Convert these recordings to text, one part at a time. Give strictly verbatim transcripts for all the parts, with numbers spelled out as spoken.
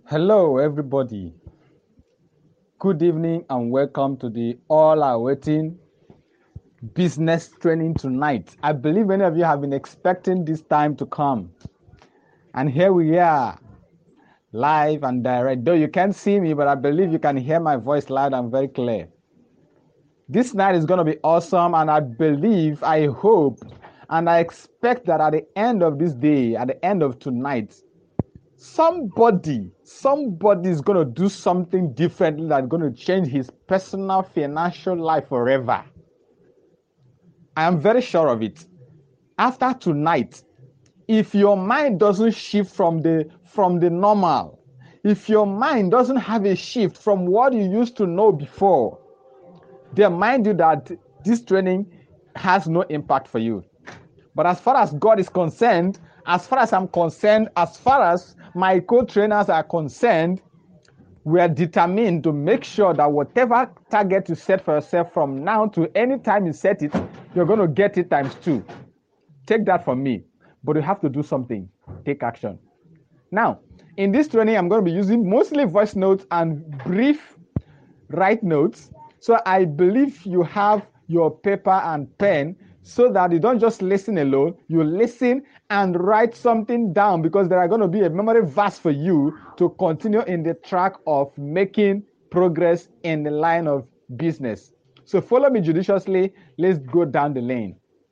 Hello, everybody. Good evening and welcome to the all-awaiting business training tonight. I believe many of you have been expecting this time to come. And here we are, live and direct. Though you can't see me, but I believe you can hear my voice loud and very clear. This night is going to be awesome, and I believe, I hope, and I expect that at the end of this day, at the end of tonight, Somebody, somebody is going to do something differently that's going to change his personal financial life forever. I am very sure of it. After tonight, if your mind doesn't shift from the from the normal, if your mind doesn't have a shift from what you used to know before, then mind you that this training has no impact for you. But as far as God is concerned, as far as I'm concerned, as far as my co-trainers are concerned, we are determined to make sure that whatever target you set for yourself from now to any time you set it, you're going to get it times two. Take that from me. But you have to do something. Take action. Now, in this training, I'm going to be using mostly voice notes and brief write notes. So I believe you have your paper and pen so that you don't just listen alone, you listen and write something down, because there are going to be a memory verse for you to continue in the track of making progress in the line of business. So follow me judiciously. Let's go down the lane.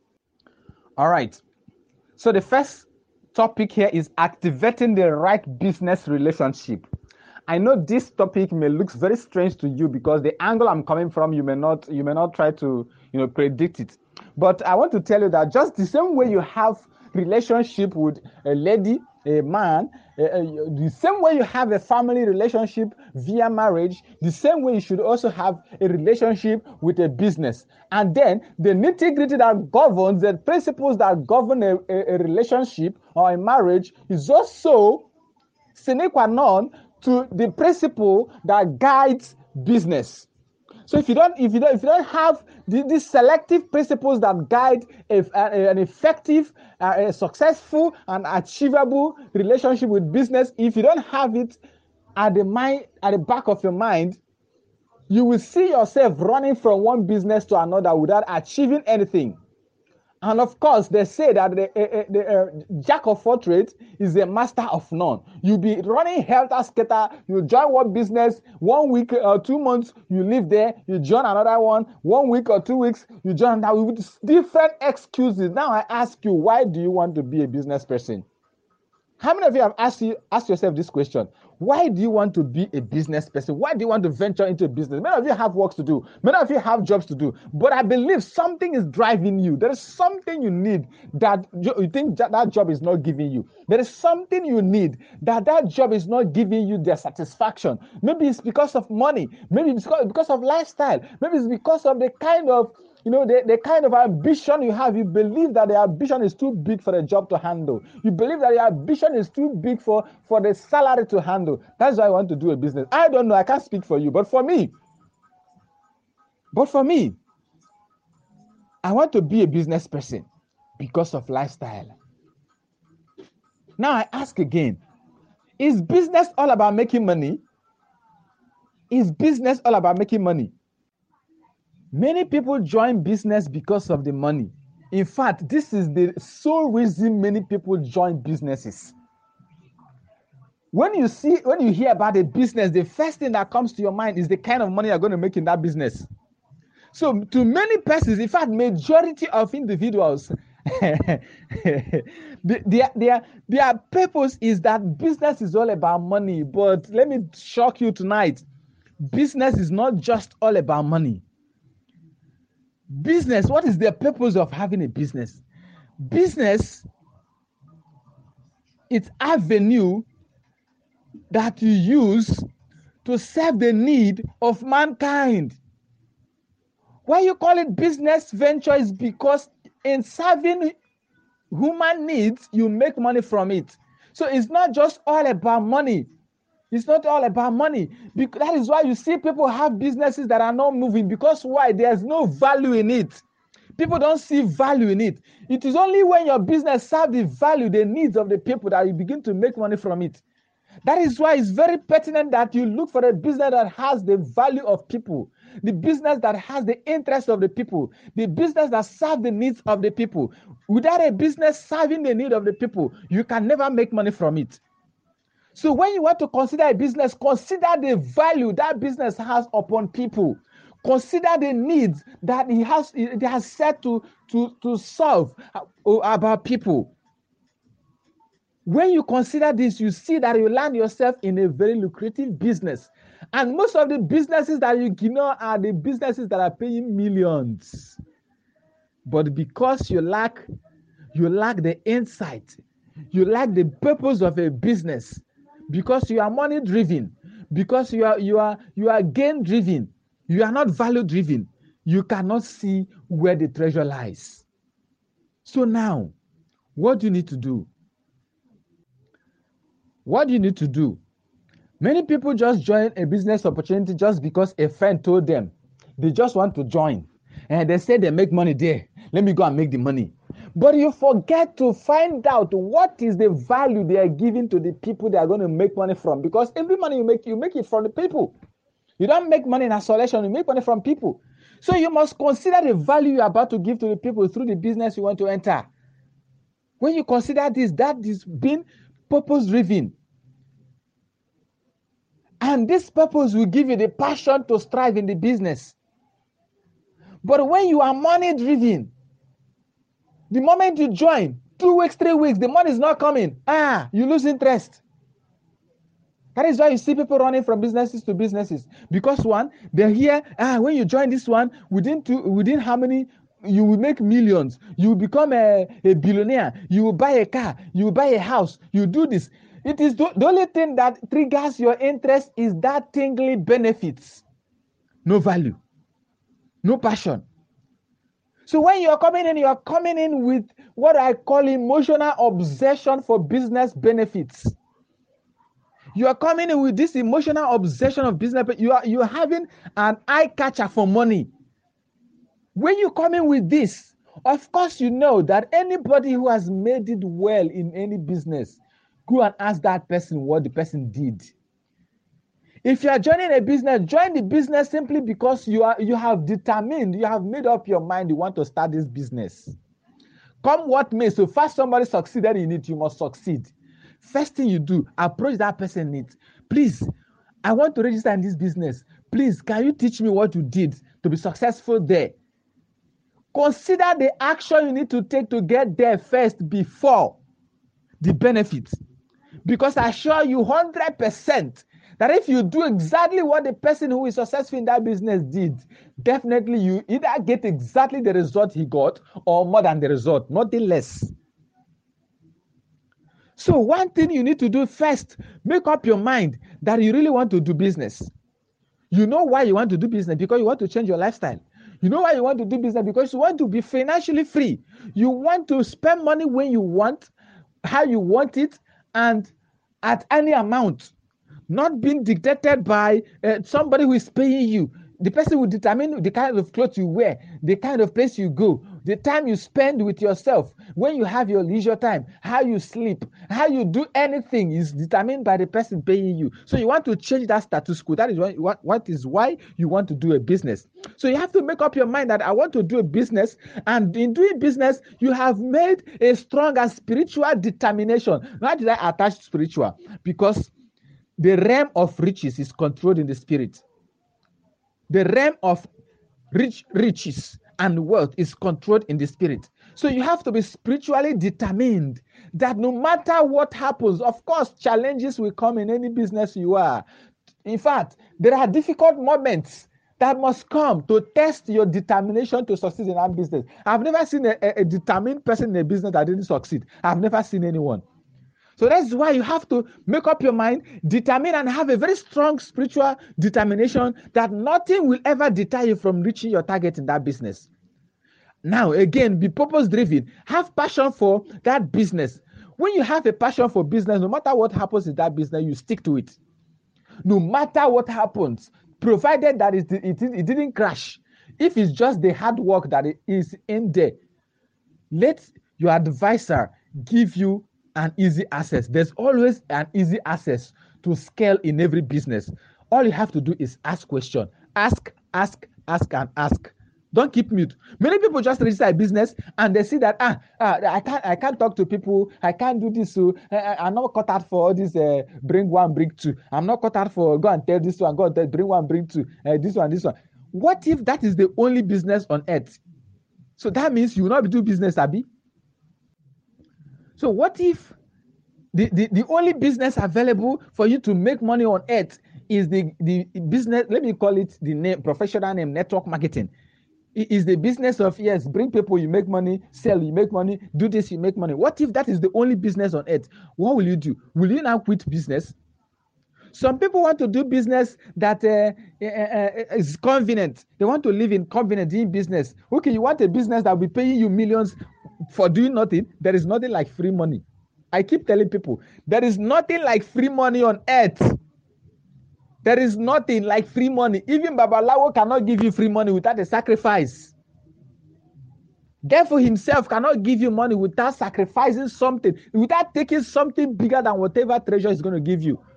All right. So the first topic here is activating the right business relationship. I know this topic may look very strange to you because the angle I'm coming from, you may not you may not try to you know predict it. But I want to tell you that just the same way you have relationship with a lady, a man, uh, uh, the same way you have a family relationship via marriage, the same way you should also have a relationship with a business. And then the nitty-gritty that governs, the principles that govern a, a, a relationship or a marriage is also sine qua non to the principle that guides business. So if you don't, if you don't, if you don't have the, these selective principles that guide a, a, an effective, uh, a successful, and achievable relationship with business, if you don't have it at the mind, at the back of your mind, you will see yourself running from one business to another without achieving anything. And of course, they say that the, uh, the uh, jack of all trades is the master of none. You'll be running helter-skelter. You join one business, one week or two months, you live there. You join another one, one week or two weeks, you join that with different excuses. Now I ask you, why do you want to be a business person? How many of you have asked you asked yourself this question? Why do you want to be a business person? Why do you want to venture into a business? Many of you have works to do. Many of you have jobs to do. But I believe something is driving you. There is something you need that you think that, that job is not giving you. There is something you need that that job is not giving you the satisfaction. Maybe it's because of money. Maybe it's because, because of lifestyle. Maybe it's because of the kind of You know, the, the kind of ambition you have. You believe that the ambition is too big for the job to handle. You believe that the ambition is too big for, for the salary to handle. That's why I want to do a business. I don't know. I can't speak for you. But for me, but for me, I want to be a business person because of lifestyle. Now I ask again, is business all about making money? Is business all about making money? Many people join business because of the money. In fact, this is the sole reason many people join businesses. When you see, when you hear about a business, the first thing that comes to your mind is the kind of money you're going to make in that business. So to many persons, in fact, majority of individuals, their, their, their purpose is that business is all about money. But let me shock you tonight. Business is not just all about money. Business, what is the purpose of having a business? Business, it's avenue that you use to serve the need of mankind. Why you call it business venture is because in serving human needs, you make money from it. So it's not just all about money. It's not all about money. Because that is why you see people have businesses that are not moving. Because why? There's no value in it. People don't see value in it. It is only when your business serves the value, the needs of the people, that you begin to make money from it. That is why it's very pertinent that you look for a business that has the value of people, the business that has the interest of the people, the business that serves the needs of the people. Without a business serving the need of the people, you can never make money from it. So when you want to consider a business, consider the value that business has upon people. Consider the needs that it has, it has set to, to, to solve about people. When you consider this, you see that you land yourself in a very lucrative business. And most of the businesses that you know are the businesses that are paying millions. But because you lack, you lack the insight, you lack the purpose of a business, because you are money driven, because you are you are you are gain driven, you are not value driven, you cannot see where the treasure lies. So now, what do you need to do? What do you need to do? Many people just join a business opportunity just because a friend told them. They just want to join. And they say they make money there. Let me go and make the money. But you forget to find out what is the value they are giving to the people they are going to make money from. Because every money you make, you make it from the people. You don't make money in isolation, you make money from people. So you must consider the value you are about to give to the people through the business you want to enter. When you consider this, that is being purpose-driven. And this purpose will give you the passion to strive in the business. But when you are money-driven, the moment you join, two weeks, three weeks, the money is not coming. Ah, you lose interest. That is why you see people running from businesses to businesses. Because one, they're here, ah, when you join this one, within two, within how many, you will make millions. You will become a, a billionaire. You will buy a car. You will buy a house. You do this. It is the, the only thing that triggers your interest is that tingly benefits. No value. No passion. So when you're coming in, you're coming in with what I call emotional obsession for business benefits. You are coming in with this emotional obsession of business. You are you are having an eye catcher for money. When you come in with this, of course you know that anybody who has made it well in any business, go and ask that person what the person did. If you are joining a business, join the business simply because you are you have determined, you have made up your mind you want to start this business. Come what may, so far somebody succeeded in it, you must succeed. First thing you do, approach that person in it. Please, I want to register in this business. Please, can you teach me what you did to be successful there? Consider the action you need to take to get there first before the benefits. Because I assure you one hundred percent that if you do exactly what the person who is successful in that business did, definitely you either get exactly the result he got or more than the result, nothing less. So one thing you need to do first, make up your mind that you really want to do business. You know why you want to do business? Because you want to change your lifestyle. You know why you want to do business? Because you want to be financially free. You want to spend money when you want, how you want it, and at any amount. Not being dictated by uh, somebody who is paying you. The person will determine the kind of clothes you wear, the kind of place you go, the time you spend with yourself, when you have your leisure time, how you sleep, how you do anything is determined by the person paying you. So you want to change that status quo. That is what, what, what is why you want to do a business. So you have to make up your mind that I want to do a business, and in doing business, you have made a strong and spiritual determination. Why did I attach spiritual? Because the realm of riches is controlled in the spirit. The realm of rich riches and wealth is controlled in the spirit. So you have to be spiritually determined that no matter what happens, of course, challenges will come in any business you are. In fact, there are difficult moments that must come to test your determination to succeed in that business. I've never seen a, a, a determined person in a business that didn't succeed. I've never seen anyone. So that's why you have to make up your mind, determine, and have a very strong spiritual determination that nothing will ever deter you from reaching your target in that business. Now, again, be purpose-driven. Have passion for that business. When you have a passion for business, no matter what happens in that business, you stick to it. No matter what happens, provided that it, it, it didn't crash. If it's just the hard work that is in there, let your advisor give you an easy access. There's always an easy access to scale in every business. All you have to do is ask questions. Ask, ask, ask, and ask. Don't keep mute. Many people just register a business and they see that ah, ah I can't I can't talk to people. I can't do this. So I, I'm not cut out for all this. Uh, bring one, bring two. I'm not cut out for go and tell this one. Go and tell, bring one, bring two. Uh, this one, this one. What if that is the only business on earth? So that means you will not do business, Abi. So what if the, the, the only business available for you to make money on earth is the, the business, let me call it the name, professional name, network marketing. It is the business of, yes, bring people, you make money, sell, you make money, do this, you make money. What if that is the only business on earth? What will you do? Will you now quit business? Some people want to do business that uh, uh, uh, is convenient. They want to live in convenient in business. Okay, you want a business that will be paying you millions for doing nothing. There is nothing like free money. I keep telling people, there is nothing like free money on earth. There is nothing like free money. Even Babalawo cannot give you free money without a sacrifice. Therefore, himself cannot give you money without sacrificing something, without taking something bigger than whatever treasure is going to give you.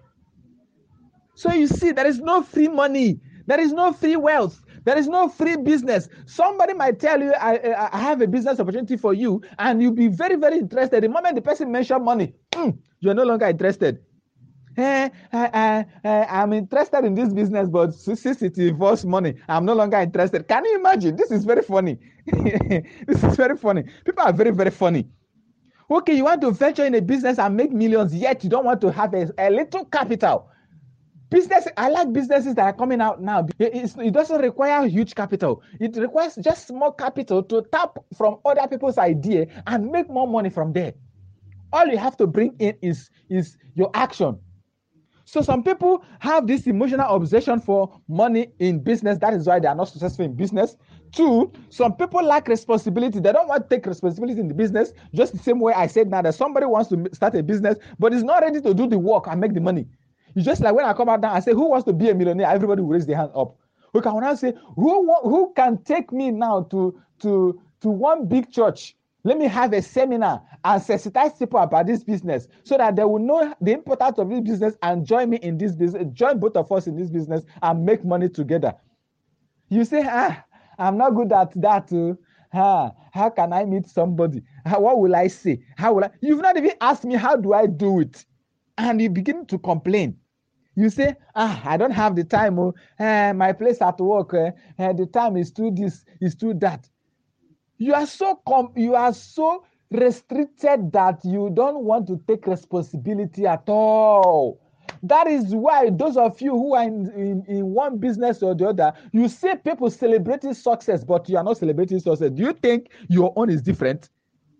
So you see, there is no free money. There is no free wealth. There is no free business. Somebody might tell you, I, I have a business opportunity for you, and you'll be very, very interested. The moment the person mentions money, mm, you're no longer interested. Hey, I, I, I'm interested in this business, but since it involves money, I'm no longer interested. Can you imagine? This is very funny. This is very funny. People are very, very funny. Okay, you want to venture in a business and make millions, yet you don't want to have a, a little capital. Business, I like businesses that are coming out now. It, it doesn't require huge capital. It requires just small capital to tap from other people's idea and make more money from there. All you have to bring in is, is your action. So some people have this emotional obsession for money in business. That is why they are not successful in business. Two, some people lack responsibility. They don't want to take responsibility in the business. Just the same way I said now that somebody wants to start a business, but is not ready to do the work and make the money. It's just like when I come out now and say, who wants to be a millionaire? Everybody will raise their hand up. We can now say, who, who can take me now to, to, to one big church? Let me have a seminar and sensitize people about this business so that they will know the importance of this business and join me in this business, join both of us in this business and make money together. You say, ah, I'm not good at that. Too. Ah, how can I meet somebody? How, what will I say? How will I? You've not even asked me, how do I do it? And you begin to complain. You say, ah, I don't have the time. Oh, eh, my place at work, eh, eh, the time is too this, is too that. You are so com- you are so restricted that you don't want to take responsibility at all. That is why those of you who are in, in, in one business or the other, you see people celebrating success, but you are not celebrating success. Do you think your own is different?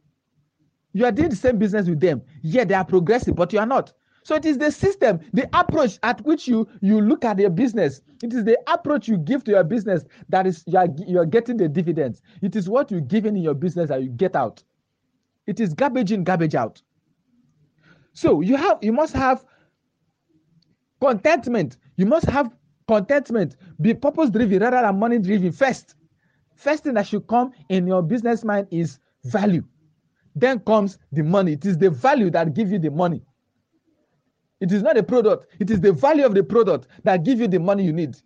You are doing the same business with them. Yeah, they are progressive, but you are not. So it is the system, the approach at which you, you look at your business. It is the approach you give to your business that is you are, you are getting the dividends. It is what you give in your business that you get out. It is garbage in, garbage out. So you have you must have contentment. You must have contentment. Be purpose driven rather than money driven first. First thing that should come in your business mind is value. Then comes the money. It is the value that gives you the money. It is not a product. It is the value of the product that gives you the money you need.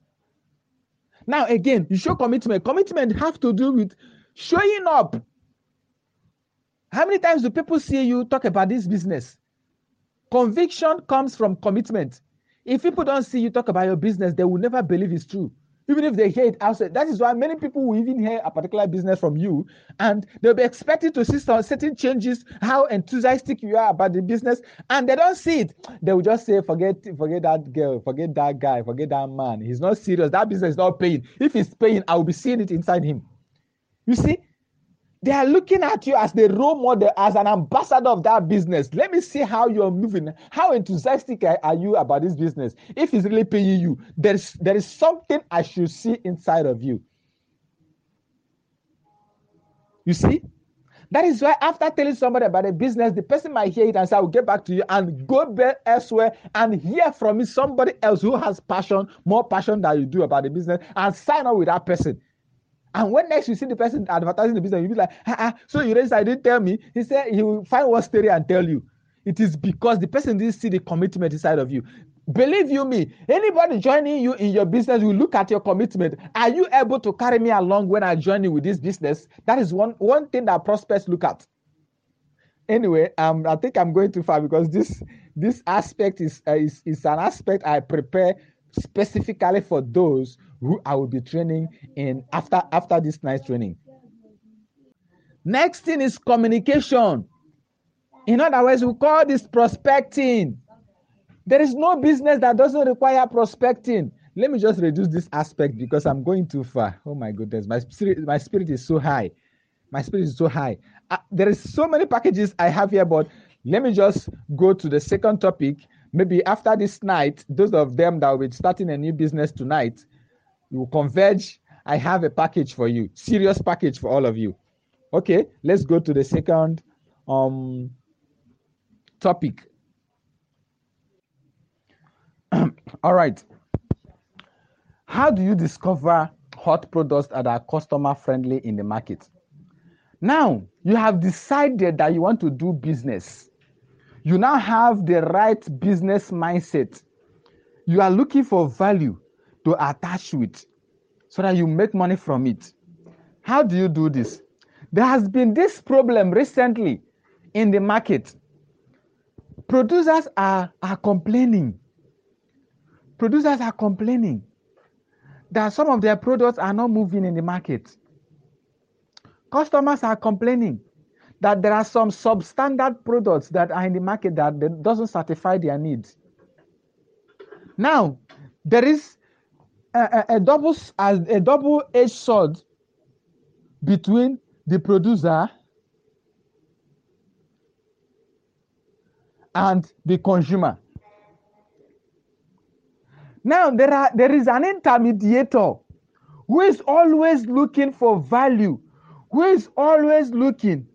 Now, again, you show commitment. Commitment have to do with showing up. How many times do people see you talk about this business? Conviction comes from commitment. If people don't see you talk about your business, they will never believe it's true. Even if they hear it outside. That is why many people will even hear a particular business from you and they'll be expecting to see some certain changes, how enthusiastic you are about the business, and they don't see it. They will just say, forget, forget that girl, forget that guy, forget that man. He's not serious. That business is not paying. If he's paying, I will be seeing it inside him. You see? They are looking at you as the role model, as an ambassador of that business. Let me see how you're moving. How enthusiastic are you about this business? If it's really paying you, there's there is something I should see inside of you. You see? That is why after telling somebody about a business, the person might hear it and say, I will get back to you, and go back elsewhere and hear from me somebody else who has passion, more passion than you do about the business, and sign up with that person. And when next you see the person advertising the business, you'll be like, ah, ah, so you register, didn't tell me. He said he will find what story and tell you. It is because the person didn't see the commitment inside of you. Believe you me, anybody joining you in your business will look at your commitment. Are you able to carry me along when I join you with this business? That is one, one thing that prospects look at. Anyway, um, I think I'm going too far because this this aspect is, uh, is, is an aspect I prepare specifically for those who I will be training in after, after this nice training. Next thing is communication. In other words, we call this prospecting. There is no business that doesn't require prospecting. Let me just reduce this aspect because I'm going too far. Oh my goodness, my spirit, my spirit is so high. My spirit is so high. Uh, there is so many packages I have here, but let me just go to the second topic. Maybe after this night, those of them that will be starting a new business tonight, you will converge. I have a package for you, serious package for all of you. Okay, let's go to the second um, topic. All right. How do you discover hot products that are customer friendly in the market? Now, you have decided that you want to do business. You now have the right business mindset. You are looking for value to attach with so that you make money from it. How do you do this? There has been this problem recently in the market. Producers are, are complaining. Producers are complaining that some of their products are not moving in the market. Customers are complaining that there are some substandard products that are in the market that doesn't satisfy their needs. Now, there is a, a, a double a, a double-edged sword between the producer and the consumer. Now, there are there is an intermediator who is always looking for value, who is always looking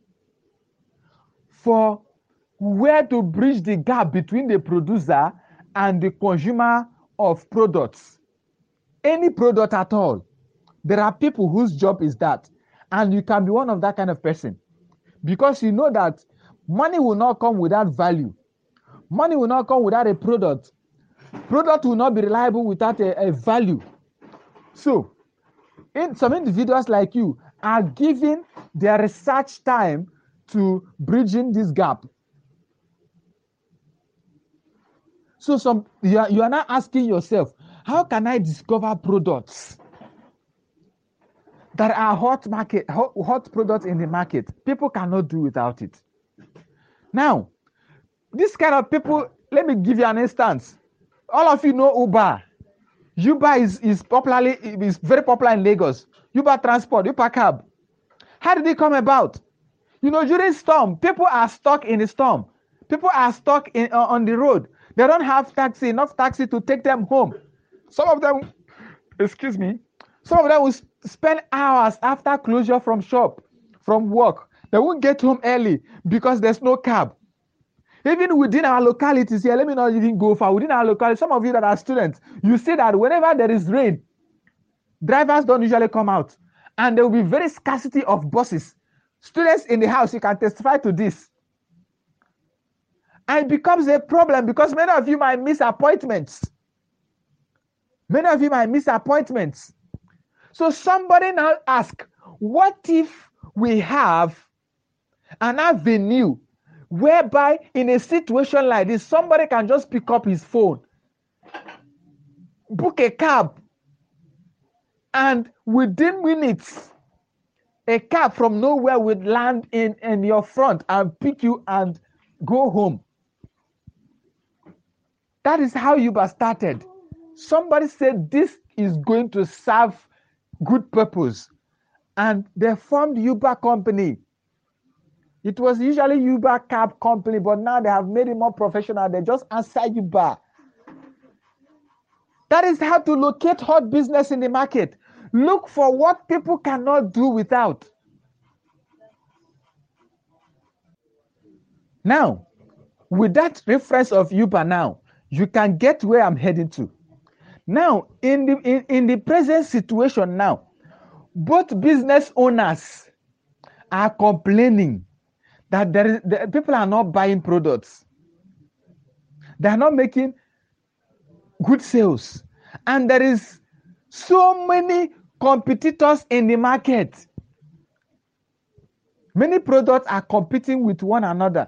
for where to bridge the gap between the producer and the consumer of products. Any product at all. There are people whose job is that. And you can be one of that kind of person. Because you know that money will not come without value. Money will not come without a product. Product will not be reliable without a, a value. So, in, some individuals like you are giving their research time to bridging this gap. So some you are, you are now asking yourself, how can I discover products that are hot market, hot, hot products in the market? People cannot do without it. Now, this kind of people, let me give you an instance. All of you know Uber. Uber is, is popularly is very popular in Lagos. Uber transport, Uber cab. How did it come about? You know, during storm, people are stuck in the storm. People are stuck in, uh, on the road. They don't have taxi, enough taxi to take them home. Some of them, excuse me, some of them will spend hours after closure from shop, from work. They won't get home early because there's no cab. Even within our localities here, let me not even go far. Within our locality, some of you that are students, you see that whenever there is rain, drivers don't usually come out. And there will be very scarcity of buses. Students in the house, you can testify to this. And it becomes a problem because many of you might miss appointments. Many of you might miss appointments. So somebody now asks, what if we have an avenue whereby in a situation like this, somebody can just pick up his phone, book a cab, and within minutes, a cab from nowhere will land in, in your front and pick you and go home. That is how Uber started. Somebody said this is going to serve good purpose. And they formed Uber company. It was usually Uber cab company, but now they have made it more professional. They just answer Uber. That is how to locate hot business in the market. Look for what people cannot do without. Now, with that reference of Uber now, you can get where I'm heading to. Now, in the in, in the present situation now, both business owners are complaining that there is, the people are not buying products. They are not making good sales. And there is so many competitors in the market. Many products are competing with one another.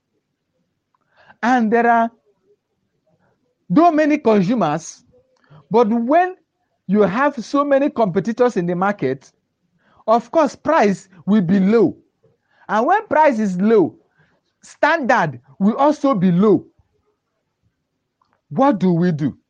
And there are though many consumers, but when you have so many competitors in the market, of course, price will be low. And when price is low, standard will also be low. What do we do?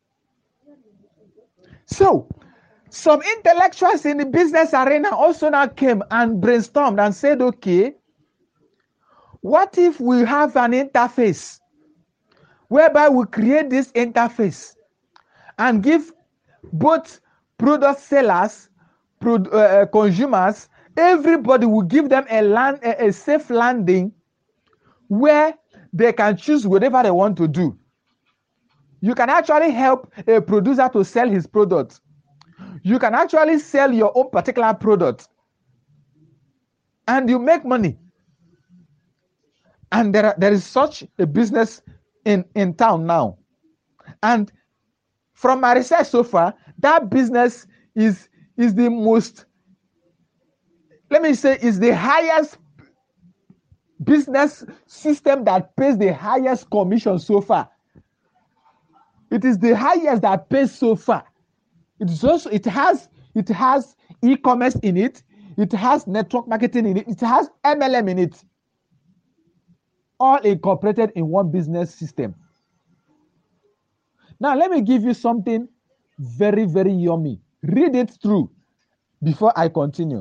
So, some intellectuals in the business arena also now came and brainstormed and said, okay, what if we have an interface whereby we create this interface and give both product sellers, pro, uh, consumers, everybody will give them a, land, a, a safe landing where they can choose whatever they want to do. You can actually help a producer to sell his product. You can actually sell your own particular product and you make money. And there, are, there is such a business in, in town now. And from my research so far, that business is, is the most, let me say, is the highest business system that pays the highest commission so far. It is the highest that pays so far. It is also, it has, it has e-commerce in it. It has network marketing in it. It has M L M in it. All incorporated in one business system. Now, let me give you something very, very yummy. Read it through before I continue.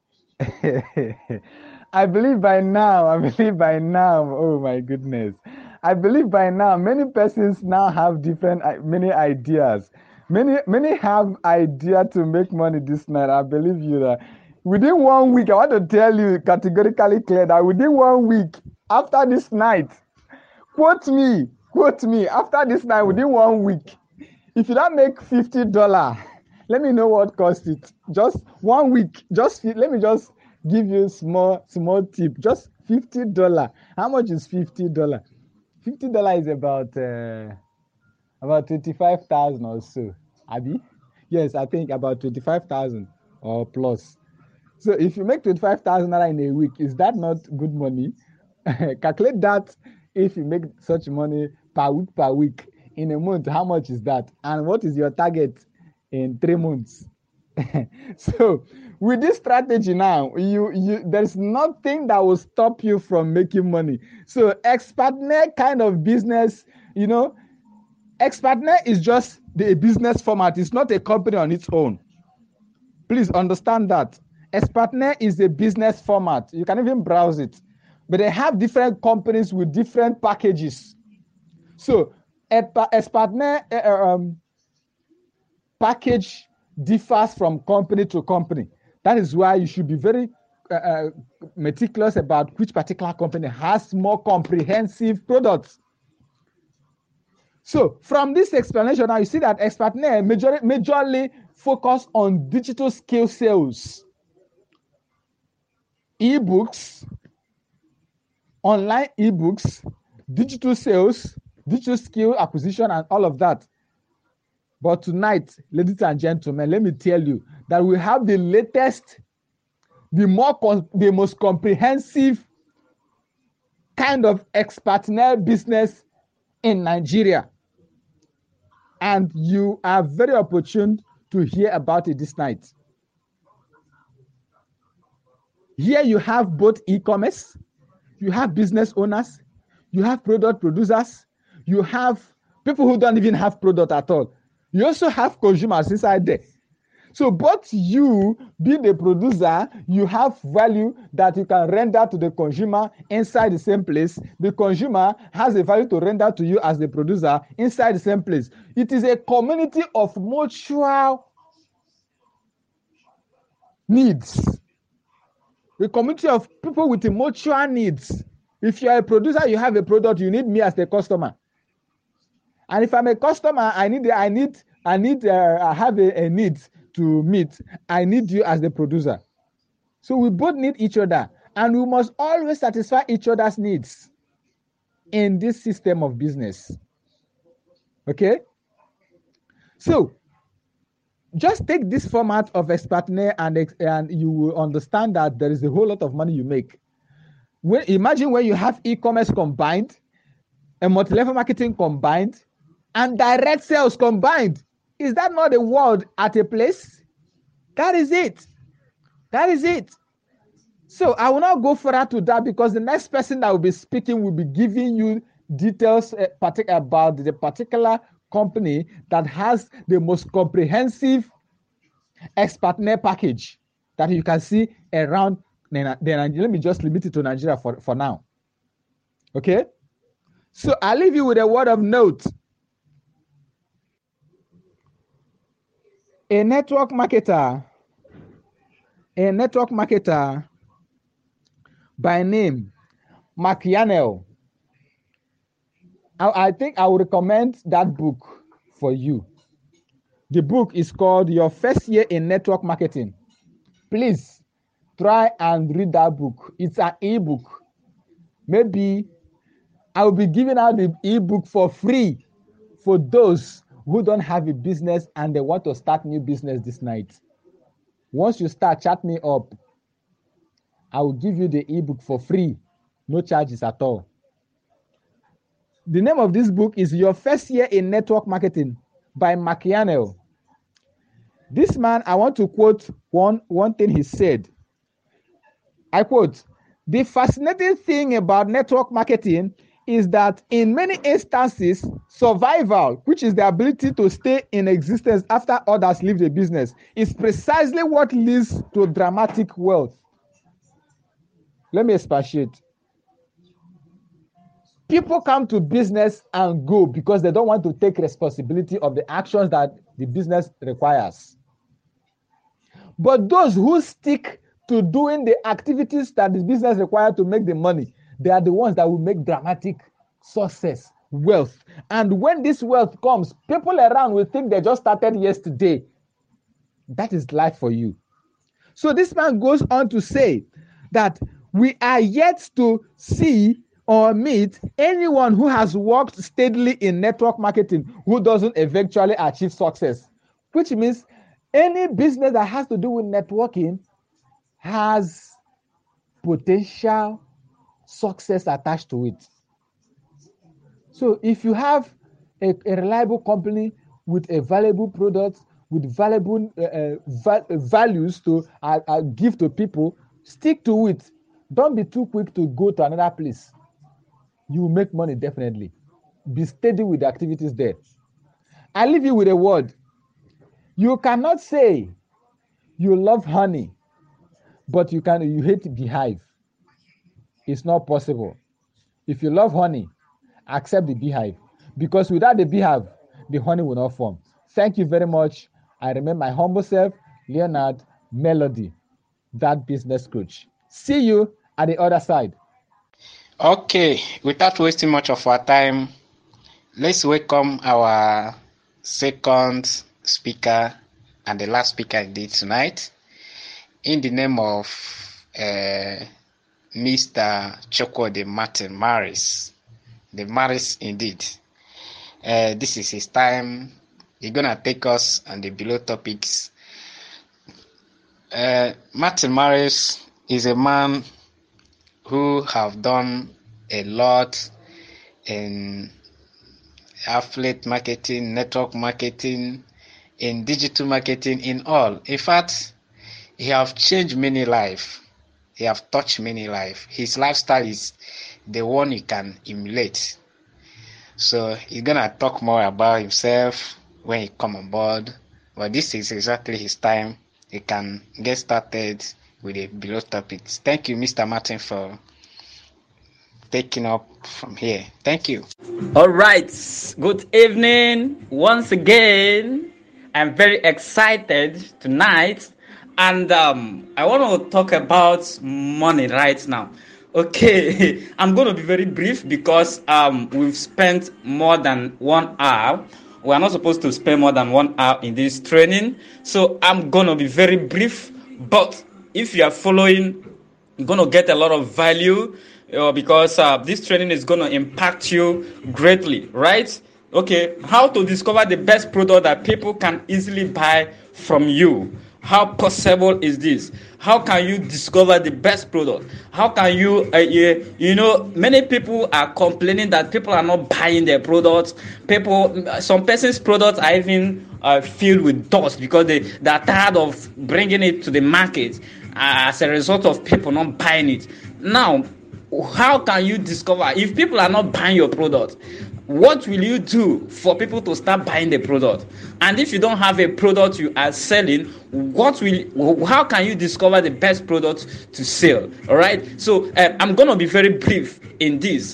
I believe by now, I believe by now, oh my goodness. I believe by now, many persons now have different, many ideas. Many, many have idea to make money this night. I believe you that within one week, I want to tell you categorically clear that within one week, after this night, quote me, quote me, after this night, within one week, if you don't make fifty dollars, let me know what cost it. Just one week, just let me just give you a small, small tip. Just fifty dollars. How much is fifty dollars? fifty dollars is about uh, about twenty-five thousand or so. Abi? Yes, I think about twenty-five thousand or plus. So if you make twenty-five thousand in a week, is that not good money? Calculate that. If you make such money per week per week in a month, how much is that? And what is your target in three months? So with this strategy now, you you there's nothing that will stop you from making money. So Expertnet kind of business, you know, Expertnet is just the business format. It's not a company on its own. Please understand that. Expertnet is a business format. You can even browse it. But they have different companies with different packages. So Expertnet um, package differs from company to company. That is why you should be very uh, meticulous about which particular company has more comprehensive products. So from this explanation, now you see that Expertnet majorly, majorly focus on digital scale sales, ebooks, online ebooks, digital sales, digital skill acquisition, and all of that. But tonight, ladies and gentlemen, let me tell you that we have the latest, the more, the most comprehensive kind of Expertnet business in Nigeria. And you are very opportune to hear about it this night. Here you have both e-commerce, you have business owners, you have product producers, you have people who don't even have product at all. You also have consumers inside there. So both you, being the producer, you have value that you can render to the consumer inside the same place. The consumer has a value to render to you as the producer inside the same place. It is a community of mutual needs. A community of people with mutual needs. If you are a producer, you have a product, you need me as the customer. And if I'm a customer, I need, I need, I need, uh, I have a, a need to meet, I need you as the producer. So we both need each other, and we must always satisfy each other's needs in this system of business. Okay? So just take this format of Expertnaire and, and you will understand that there is a whole lot of money you make. When, imagine when you have e-commerce combined, and multi-level marketing combined, and direct sales combined. Is that not a world at a place? That is it. That is it. So I will not go further to that, because the next person that will be speaking will be giving you details uh, partic- about the particular company that has the most comprehensive Expertnaire package that you can see around. Then let me just limit it to Nigeria for, for now. Okay? So I'll leave you with a word of note. A network marketer, a network marketer by name Mark Yanel. I, I think I would recommend that book for you. The book is called Your First Year in Network Marketing. Please try and read that book. It's an ebook. Maybe I will be giving out the ebook for free for those who don't have a business and they want to start new business this night. Once you start, chat me up. I will give you the ebook for free. No charges at all. The name of this book is Your First Year in Network Marketing by Mark Yanel. This man, I want to quote one, one thing he said. I quote, "The fascinating thing about network marketing is that in many instances, survival, which is the ability to stay in existence after others leave the business, is precisely what leads to dramatic wealth." Let me expatiate. People come to business and go because they don't want to take responsibility of the actions that the business requires. But those who stick to doing the activities that the business requires to make the money, they are the ones that will make dramatic success, wealth. And when this wealth comes, people around will think they just started yesterday. That is life for you. So this man goes on to say that we are yet to see or meet anyone who has worked steadily in network marketing who doesn't eventually achieve success, which means any business that has to do with networking has potential success attached to it. So if you have a, a reliable company with a valuable product, with valuable uh, va- values to uh, uh, give to people, stick to it. Don't be too quick to go to another place. You will make money definitely. Be steady with the activities there. I leave you with a word. You cannot say you love honey, but you can you hate beehive. It's not possible. If you love honey, accept the beehive, because without the beehive, the honey will not form. Thank you very much. I remain my humble self, Leonard Melody, that business coach. See you at the other side. Okay, without wasting much of our time, let's welcome our second speaker and the last speaker indeed tonight, in the name of uh, Mister Chukwudi Martin Maris. The Maris indeed. Uh, this is his time. He's gonna take us on the below topics. Uh, Martin Maris is a man who have done a lot in affiliate marketing, network marketing, in digital marketing, in all. In fact, he have changed many lives. He have touched many lives. His lifestyle is the one you can emulate. So he's gonna talk more about himself when he come on board. But this is exactly his time. He can get started with the below topics. Thank you, Mister Martin, for taking up from here. Thank you. All right. Good evening once again. I'm very excited tonight, and um, I want to talk about money right now. Okay, I'm going to be very brief because um, we've spent more than one hour we are not supposed to spend more than one hour in this training. So I'm going to be very brief. But if you are following, you're going to get a lot of value uh, because uh, this training is going to impact you greatly, right? Okay, how to discover the best product that people can easily buy from you. How possible is this? How can you discover the best product? How can you, uh, you, you know, many people are complaining that people are not buying their products. People, some person's products are even uh, filled with dust because they, they are tired of bringing it to the market uh, as a result of people not buying it. Now, how can you discover if people are not buying your product? What will you do for people to start buying the product? And if you don't have a product you are selling, what will? How can you discover the best product to sell? All right. So uh, I'm gonna be very brief in this.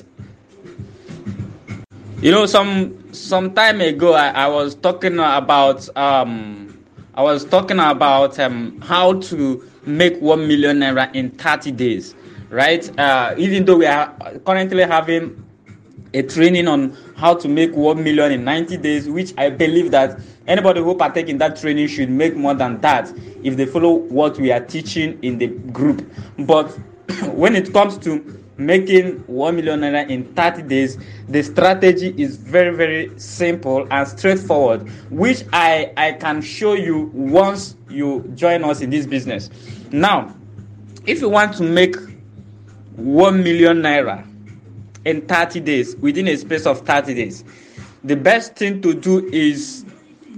You know, some some time ago, I, I was talking about um, I was talking about um, how to make one million naira in thirty days, right? Uh, even though we are currently having a training on how to make one million in ninety days, which I believe that anybody who partake in that training should make more than that if they follow what we are teaching in the group. But when it comes to making one million naira in thirty days, the strategy is very, very simple and straightforward, which I, I can show you once you join us in this business. Now, if you want to make one million naira in thirty days, within a space of thirty days, the best thing to do is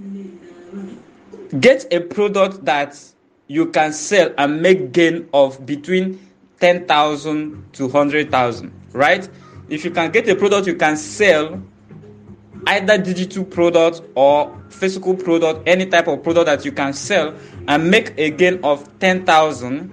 get a product that you can sell and make gain of between ten thousand to one hundred thousand, right? If you can get a product you can sell, either digital product or physical product, any type of product that you can sell and make a gain of ten thousand,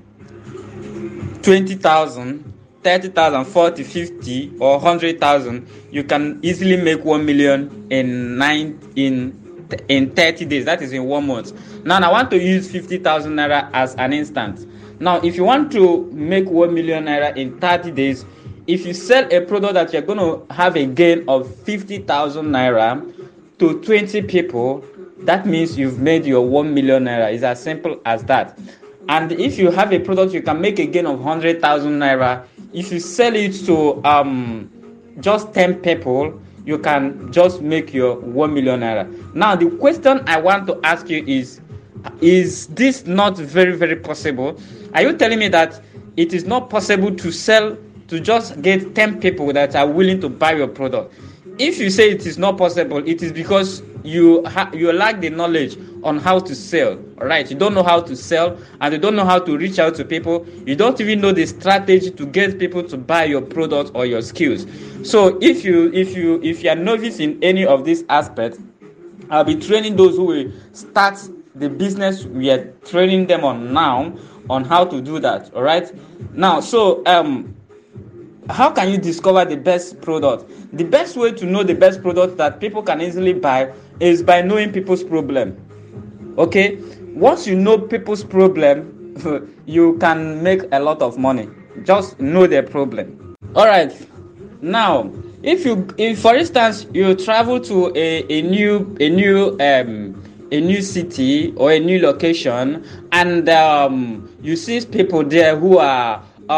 twenty thousand, thirty thousand, forty, fifty, or one hundred thousand, you can easily make one million in nine in in thirty days. That is in one month. Now, I want to use fifty thousand naira as an instance. Now, if you want to make one million naira in thirty days, if you sell a product that you're going to have a gain of fifty thousand naira to twenty people, that means you've made your one million naira. It's as simple as that. And if you have a product you can make a gain of one hundred thousand naira, if you sell it to um, just ten people, you can just make your one million naira. Now, the question I want to ask you is, is this not very, very possible? Are you telling me that it is not possible to sell, to just get ten people that are willing to buy your product? If you say it is not possible, it is because you ha- you lack the knowledge on how to sell. All right, you don't know how to sell, and you don't know how to reach out to people. You don't even know the strategy to get people to buy your product or your skills. So if you if you if you are novice in any of these aspects, I'll be training those who will start the business we are training them on now on how to do that. All right, now so um. how can you discover the best product? The best way to know the best product that people can easily buy is by knowing people's problem. Okay? Once you know people's problem, you can make a lot of money. Just know their problem. All right. Now, if you, if for instance, you travel to a, a new, a new, um, a new city or a new location, and um, you see people there who are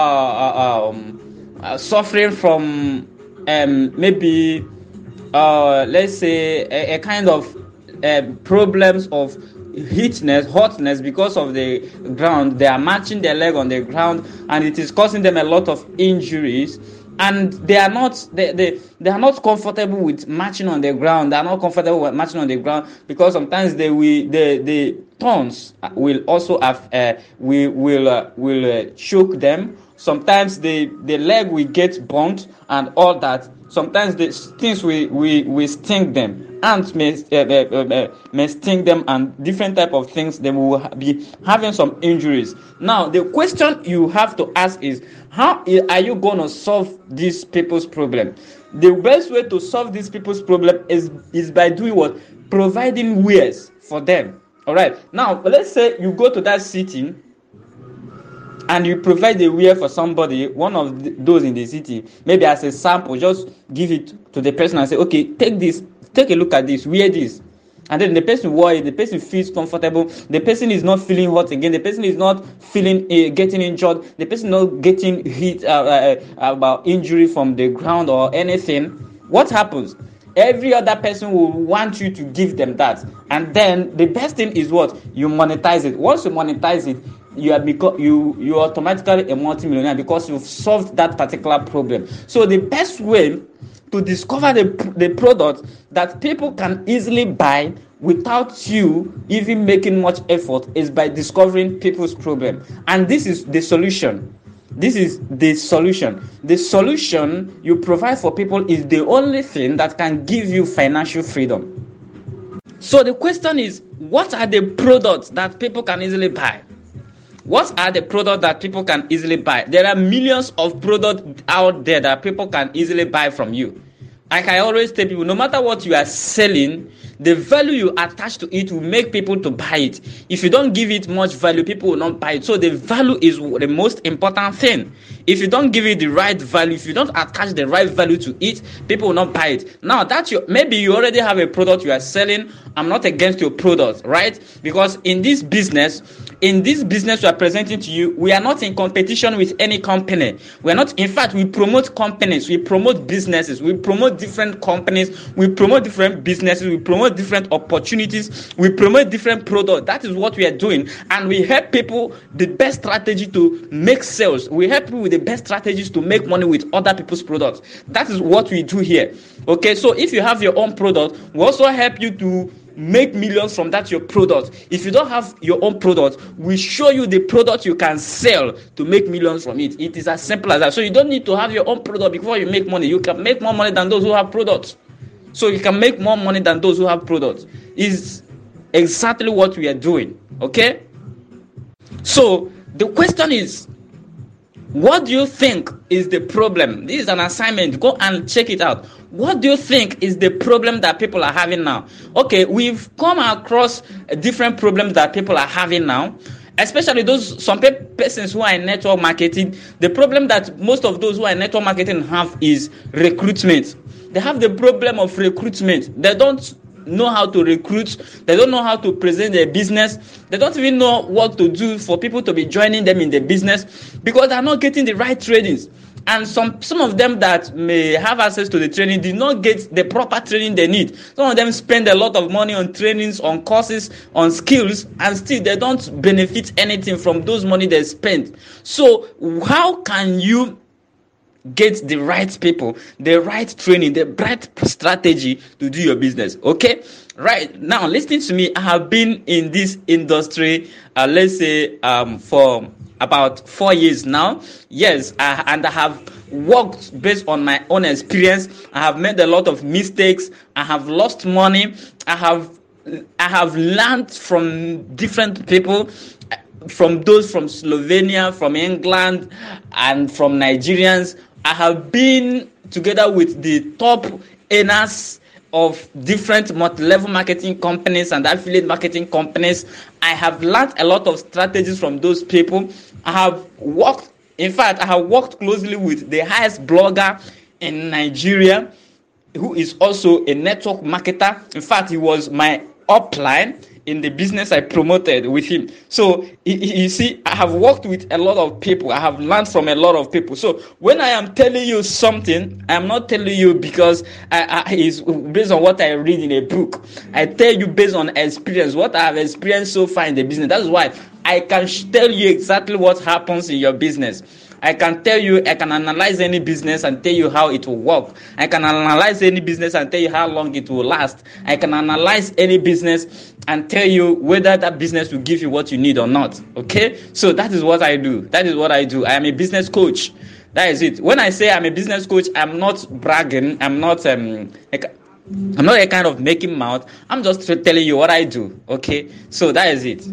uh, um, Uh, suffering from um, maybe uh, let's say a, a kind of uh, problems of heatness, hotness because of the ground. They are matching their leg on the ground, and it is causing them a lot of injuries. And they are not they, they, they are not comfortable with matching on the ground. They are not comfortable with matching on the ground because sometimes they will the the thorns will also have uh, we will uh, will uh, choke them. Sometimes the, the leg will get burnt and all that. Sometimes the things will, will, will sting them. Ants may, uh, uh, uh, may sting them, and different type of things. They will be having some injuries. Now, the question you have to ask is, how are you going to solve these people's problem? The best way to solve these people's problem is, is by doing what? Providing wares for them. All right. Now, let's say you go to that city and you provide a wear for somebody, one of th- those in the city, maybe as a sample, just give it to the person and say, okay, take this take a look at this, wear this. And then the person worries, the person feels comfortable, the person is not feeling hot again, the person is not feeling uh, getting injured, the person not getting hit uh, uh, about injury from the ground or anything. What happens? Every other person will want you to give them that. And then the best thing is what? You monetize it. Once you monetize it, you are become you you are automatically a multimillionaire because you've solved that particular problem. So the best way to discover the, the product that people can easily buy without you even making much effort is by discovering people's problem. And this is the solution. This is the solution. The solution you provide for people is the only thing that can give you financial freedom. So the question is, what are the products that people can easily buy? What are the products that people can easily buy? There are millions of products out there that people can easily buy from you. Like I always tell people, no matter what you are selling, the value you attach to it will make people to buy it. If you don't give it much value, people will not buy it. So the value is the most important thing. If you don't give it the right value, if you don't attach the right value to it, people will not buy it. Now that you maybe you already have a product you are selling. I'm not against your product, right? Because in this business, in this business we are presenting to you, we are not in competition with any company. We are not, in fact, we promote companies, we promote businesses, we promote different companies, we promote different businesses, we promote different opportunities, we promote different products. That is what we are doing. And we help people the best strategy to make sales. We help people with the best strategies to make money with other people's products. That is what we do here. Okay, so if you have your own product, we also help you to make millions from that your product. If you don't have your own product, we show you the product you can sell to make millions from it. It is as simple as that. So you don't need to have your own product before you make money. You can make more money than those who have products. So you can make more money than those who have products. Is exactly what we are doing. Okay? So the question is, what do you think is the problem? This is an assignment. Go and check it out. What do you think is the problem that people are having now? Okay, we've come across different problems that people are having now, especially those some pe- persons who are in network marketing. The problem that most of those who are in network marketing have is recruitment. They have the problem of recruitment. They don't know how to recruit. They don't know how to present their business. They don't even know what to do for people to be joining them in the business because they're not getting the right trainings. And some some of them that may have access to the training did not get the proper training they need. Some of them spend a lot of money on trainings, on courses, on skills, and still they don't benefit anything from those money they spend. So how can you get the right people, the right training, the right strategy to do your business? Okay, right now, listening to me, I have been in this industry, uh, let's say, um, for about four years now. Yes, uh, and I have worked based on my own experience. I have made a lot of mistakes. I have lost money. I have, I have learned from different people. From those from Slovenia, from England, and from Nigerians. I have been together with the top earners of different multi-level marketing companies and affiliate marketing companies. I have learned a lot of strategies from those people. I have worked, in fact, I have worked closely with the highest blogger in Nigeria, who is also a network marketer. In fact, he was my upline in the business I promoted with him. So you see, I have worked with a lot of people. I have learned from a lot of people. So when I am telling you something, I'm not telling you because I, I, it's based on what I read in a book. I tell you based on experience, what I have experienced so far in the business. That's why I can tell you exactly what happens in your business. I can tell you, I can analyze any business and tell you how it will work. I can analyze any business and tell you how long it will last. I can analyze any business and tell you whether that business will give you what you need or not. Okay? So that is what I do. That is what I do. I am a business coach. That is it. When I say I'm a business coach, I'm not bragging. I'm not um a, I'm not a kind of making mouth. I'm just telling you what I do. Okay? So that is it.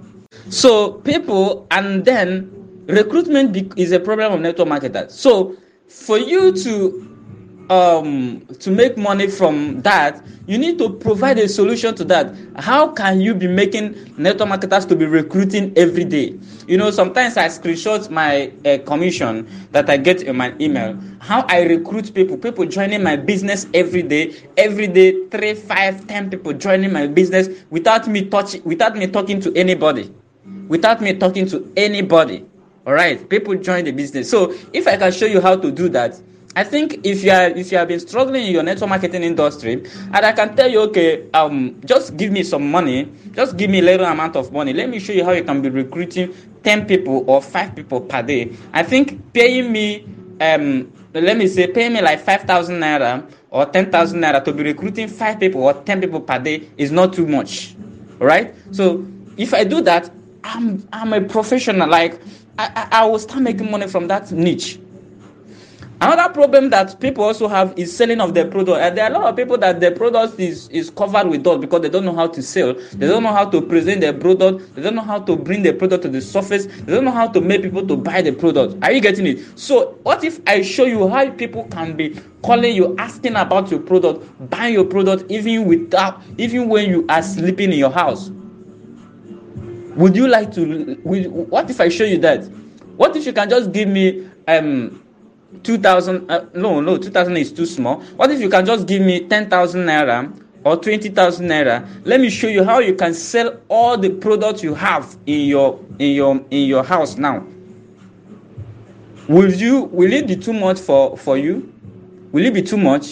So people, and then recruitment is a problem of network marketers. So for you to um to make money from that, you need to provide a solution to that. How can you be making network marketers to be recruiting every day? You know, sometimes I screenshot my uh, commission that I get in my email. How I recruit people, people joining my business every day, every day, three, five, ten people joining my business without me touching, without me talking to anybody, without me talking to anybody. All right, people join the business. So if I can show you how to do that, I think if you are if you have been struggling in your network marketing industry, and I can tell you, okay, um, just give me some money, just give me a little amount of money. Let me show you how you can be recruiting ten people or five people per day. I think paying me, um, let me say, paying me like five thousand naira or ten thousand naira to be recruiting five people or ten people per day is not too much. All right. So if I do that, I'm I'm a professional. Like I I, I will start making money from that niche. Another problem that people also have is selling of their product. And there are a lot of people that their product is, is covered with dust because they don't know how to sell. They don't know how to present their product. They don't know how to bring their product to the surface. They don't know how to make people to buy the product. Are you getting it? So what if I show you how people can be calling you, asking about your product, buying your product even without, even when you are sleeping in your house? Would you like to, would, what if I show you that? What if you can just give me, um, two thousand, uh, no, no, two thousand is too small. What if you can just give me ten thousand naira or twenty thousand naira? Let me show you how you can sell all the products you have in your in your in your house now. Will you? Will it be too much for for you? Will it be too much?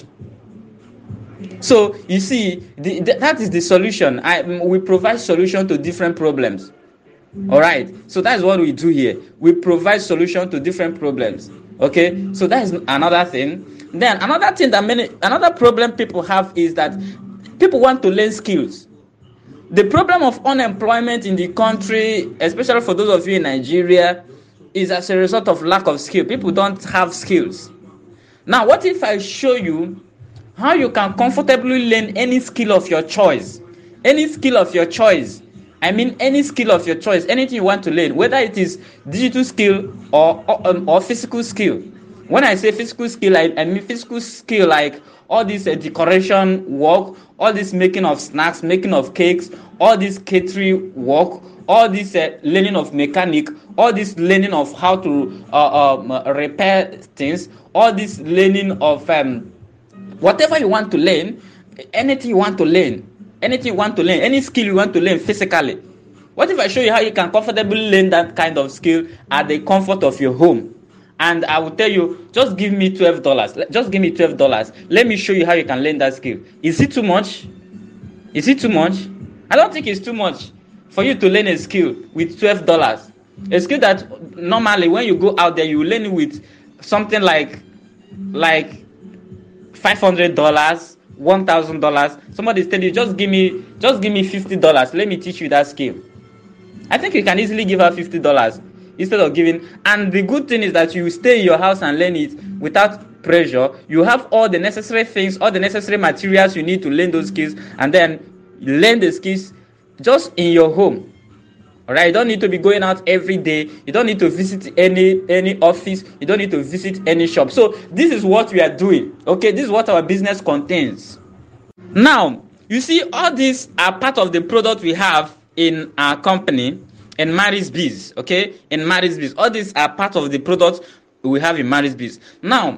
So you see, the, the, that is the solution. I we provide solution to different problems. All right. So that's what we do here. We provide solution to different problems. Okay, so that is another thing. Then another thing that many, another problem people have is that people want to learn skills. The problem of unemployment in the country, especially for those of you in Nigeria, is as a result of lack of skill. People don't have skills. Now, what if I show you how you can comfortably learn any skill of your choice? Any skill of your choice. I mean, any skill of your choice, anything you want to learn, whether it is digital skill or or, um, or physical skill. When I say physical skill, I, I mean physical skill like all this uh, decoration work, all this making of snacks, making of cakes, all this catering work, all this uh, learning of mechanic, all this learning of how to uh, um, uh, repair things, all this learning of um, whatever you want to learn, anything you want to learn. Anything you want to learn, any skill you want to learn physically. What if I show you how you can comfortably learn that kind of skill at the comfort of your home? And I will tell you, just give me twelve dollars. Just give me twelve dollars. Let me show you how you can learn that skill. Is it too much? Is it too much? I don't think it's too much for you to learn a skill with twelve dollars. A skill that normally when you go out there, you learn it with something like, like five hundred dollars. One thousand dollars. Somebody tell you, just give me, just give me fifty dollars. Let me teach you that skill. I think you can easily give her fifty dollars instead of giving. And the good thing is that you stay in your house and learn it without pressure. You have all the necessary things, all the necessary materials you need to learn those skills, and then learn the skills just in your home. All right, you don't need to be going out every day. You don't need to visit any any office. You don't need to visit any shop. So this is what we are doing. Okay, this is what our business contains. Now, you see, all these are part of the product we have in our company, in Maris Biz. Okay, in Maris Biz, all these are part of the product we have in Maris Biz. Now,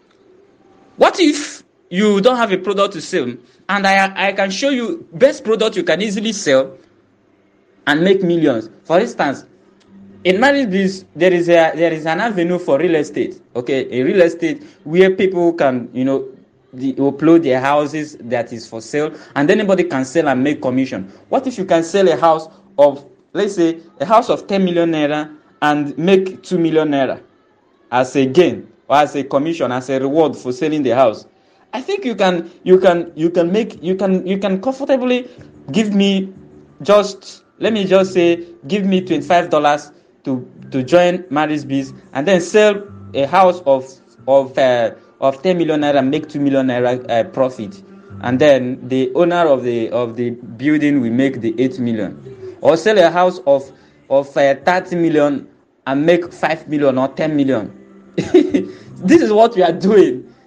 what if you don't have a product to sell, and I I can show you best product you can easily sell and make millions? For instance, in Maris Biz, there is a there is an avenue for real estate. Okay, a real estate where people can, you know, the, upload their houses that is for sale, and anybody can sell and make commission. What if you can sell a house of, let's say, a house of ten million naira and make two million naira as a gain or as a commission, as a reward for selling the house? I think you can you can you can make you can you can comfortably give me just. Let me just say, give me twenty-five dollars to, to join Maris Biz, and then sell a house of of uh, of ten million naira, make two million naira uh, profit, and then the owner of the of the building will make the eight million, or sell a house of of uh, thirty million and make five million or ten million. This is what we are doing.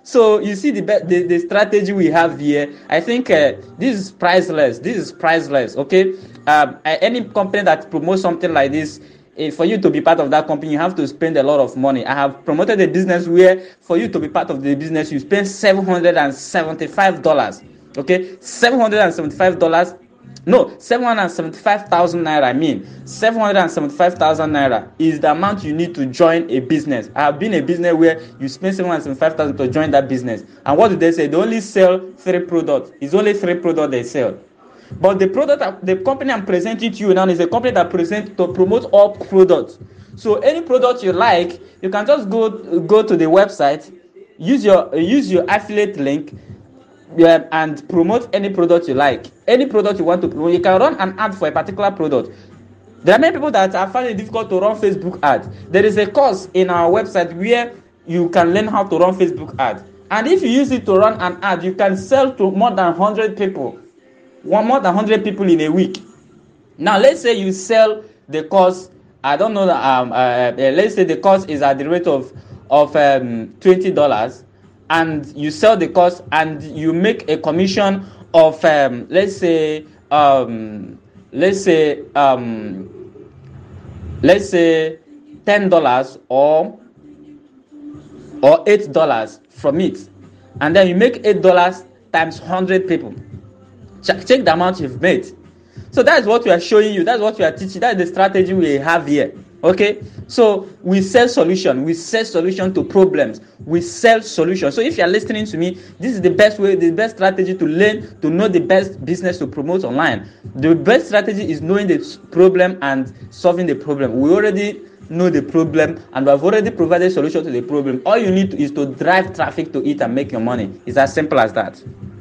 So you see the, the the strategy we have here. I think uh, this is priceless. This is priceless. Okay, um, any company that promotes something like this, uh, for you to be part of that company, you have to spend a lot of money. I have promoted a business where for you to be part of the business, you spend seven hundred and seventy-five dollars. Okay, seven hundred and seventy-five dollars. No, seven hundred seventy-five thousand naira. I mean, seven hundred seventy-five thousand naira is the amount you need to join a business. I have been a business where you spend seven hundred seventy-five thousand to join that business. And what do they say? They only sell three products. It's only three products they sell. But the product, the company I'm presenting to you now is a company that presents to promote all products. So any product you like, you can just go go to the website, use your use your affiliate link. Yeah, and promote any product you like. Any product you want to promote. You can run an ad for a particular product. There are many people that are finding it difficult to run Facebook ads. There is a course in our website where you can learn how to run Facebook ads. And if you use it to run an ad, you can sell to more than one hundred people. One more than one hundred people in a week. Now, let's say you sell the course. I don't know. Um, uh, uh, let's say the course is at the rate of of um, twenty dollars. And you sell the course and you make a commission of um, let's say um, let's say um, let's say ten dollars or or eight dollars from it, and then you make eight dollars times one hundred people. Check, check the amount you've made. So that's what we are showing you. That's what we are teaching. That's the strategy we have here. Okay, so we sell solution. We sell solution to problems. We sell solutions. So if you are listening to me, this is the best way, the best strategy to learn, to know the best business to promote online. The best strategy is knowing the problem and solving the problem. We already know the problem and we have already provided solution to the problem. All you need to, is to drive traffic to it and make your money. It's as simple as that.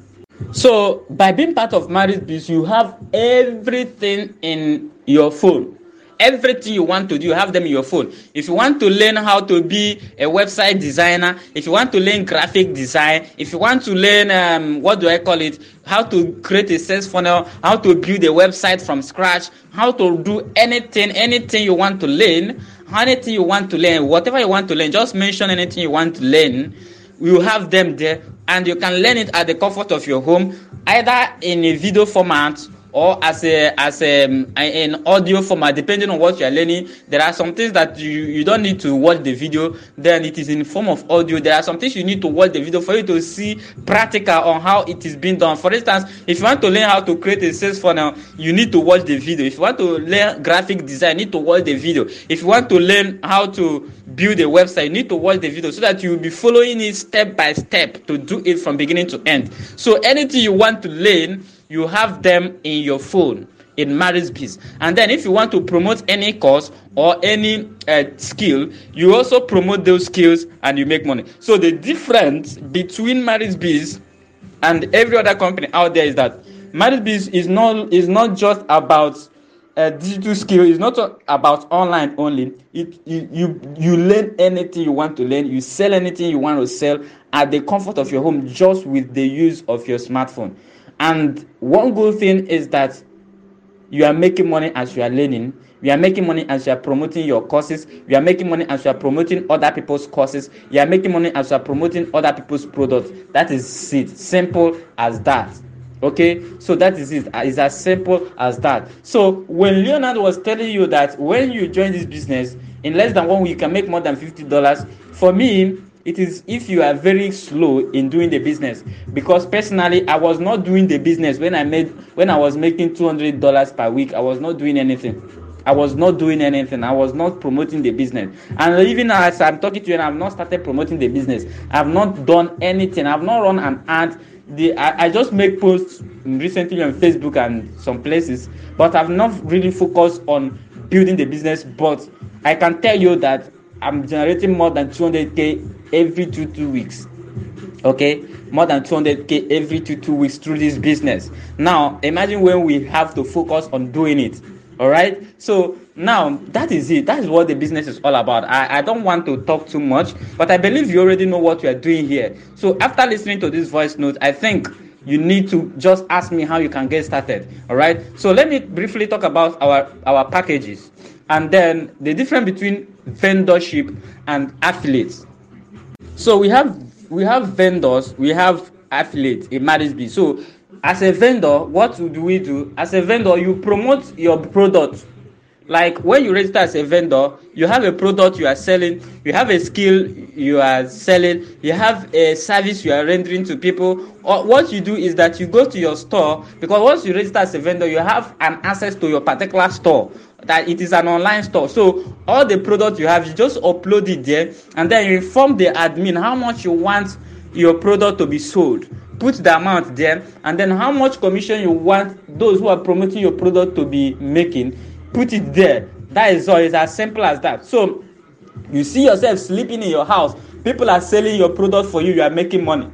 So by being part of MarisBiz, you have everything in your phone. Everything you want to do, you have them in your phone. If you want to learn how to be a website designer, if you want to learn graphic design, if you want to learn, um, what do I call it, how to create a sales funnel, how to build a website from scratch, how to do anything, anything you want to learn, anything you want to learn, whatever you want to learn, just mention anything you want to learn. You have them there, and you can learn it at the comfort of your home, either in a video format or as a as a um, an audio format, depending on what you are learning. There are some things that you, you don't need to watch the video, then it is in form of audio. There are some things you need to watch the video for you to see practical on how it is being done. For instance, if you want to learn how to create a sales funnel, you need to watch the video. If you want to learn graphic design, you need to watch the video. If you want to learn how to build a website, you need to watch the video so that you will be following it step by step to do it from beginning to end. So anything you want to learn, you have them in your phone in MarisBiz. And then if you want to promote any course or any uh, skill, you also promote those skills and you make money. So the difference between MarisBiz and every other company out there is that MarisBiz is not is not just about a digital skill. It's not about online only. It you, you you learn anything you want to learn. You sell anything you want to sell at the comfort of your home, just with the use of your smartphone. And one good thing is that you are making money as you are learning. You are making money as you are promoting your courses. You are making money as you are promoting other people's courses. You are making money as you are promoting other people's products. That is it. Simple as that. Okay, so that is it. It's as simple as that. So when Leonard was telling you that when you join this business, in less than one week you can make more than fifty dollars, for me, it is if you are very slow in doing the business. Because personally, I was not doing the business when I made when I was making two hundred dollars per week. I was not doing anything. I was not doing anything. I was not promoting the business. And even as I'm talking to you, and I've not started promoting the business. I've not done anything. I've not run an ad. The I, I just make posts recently on Facebook and some places, but I've not really focused on building the business. But I can tell you that I'm generating more than two hundred K every two two weeks. Okay, more than two hundred K every two two weeks through this business. Now imagine when we have to focus on doing it. All right, so now that is it. That is what the business is all about. I, I don't want to talk too much, but I believe you already know what we are doing here. So after listening to this voice note, I think you need to just ask me how you can get started. All right, so let me briefly talk about our our packages, and then the difference between vendorship and affiliates. So we have we have vendors, we have affiliates in MarriageBiz. So as a vendor, what do we do? As a vendor, you promote your product. Like when you register as a vendor, you have a product you are selling, you have a skill you are selling, you have a service you are rendering to people. Or what you do is that you go to your store, because once you register as a vendor, you have an access to your particular store, that it is an online store. So all the products you have, you just upload it there, and then you inform the admin how much you want your product to be sold. Put the amount there, and then how much commission you want those who are promoting your product to be making. Put it there. That is all. It's as simple as that. So you see yourself sleeping in your house, people are selling your product for you, you are making money.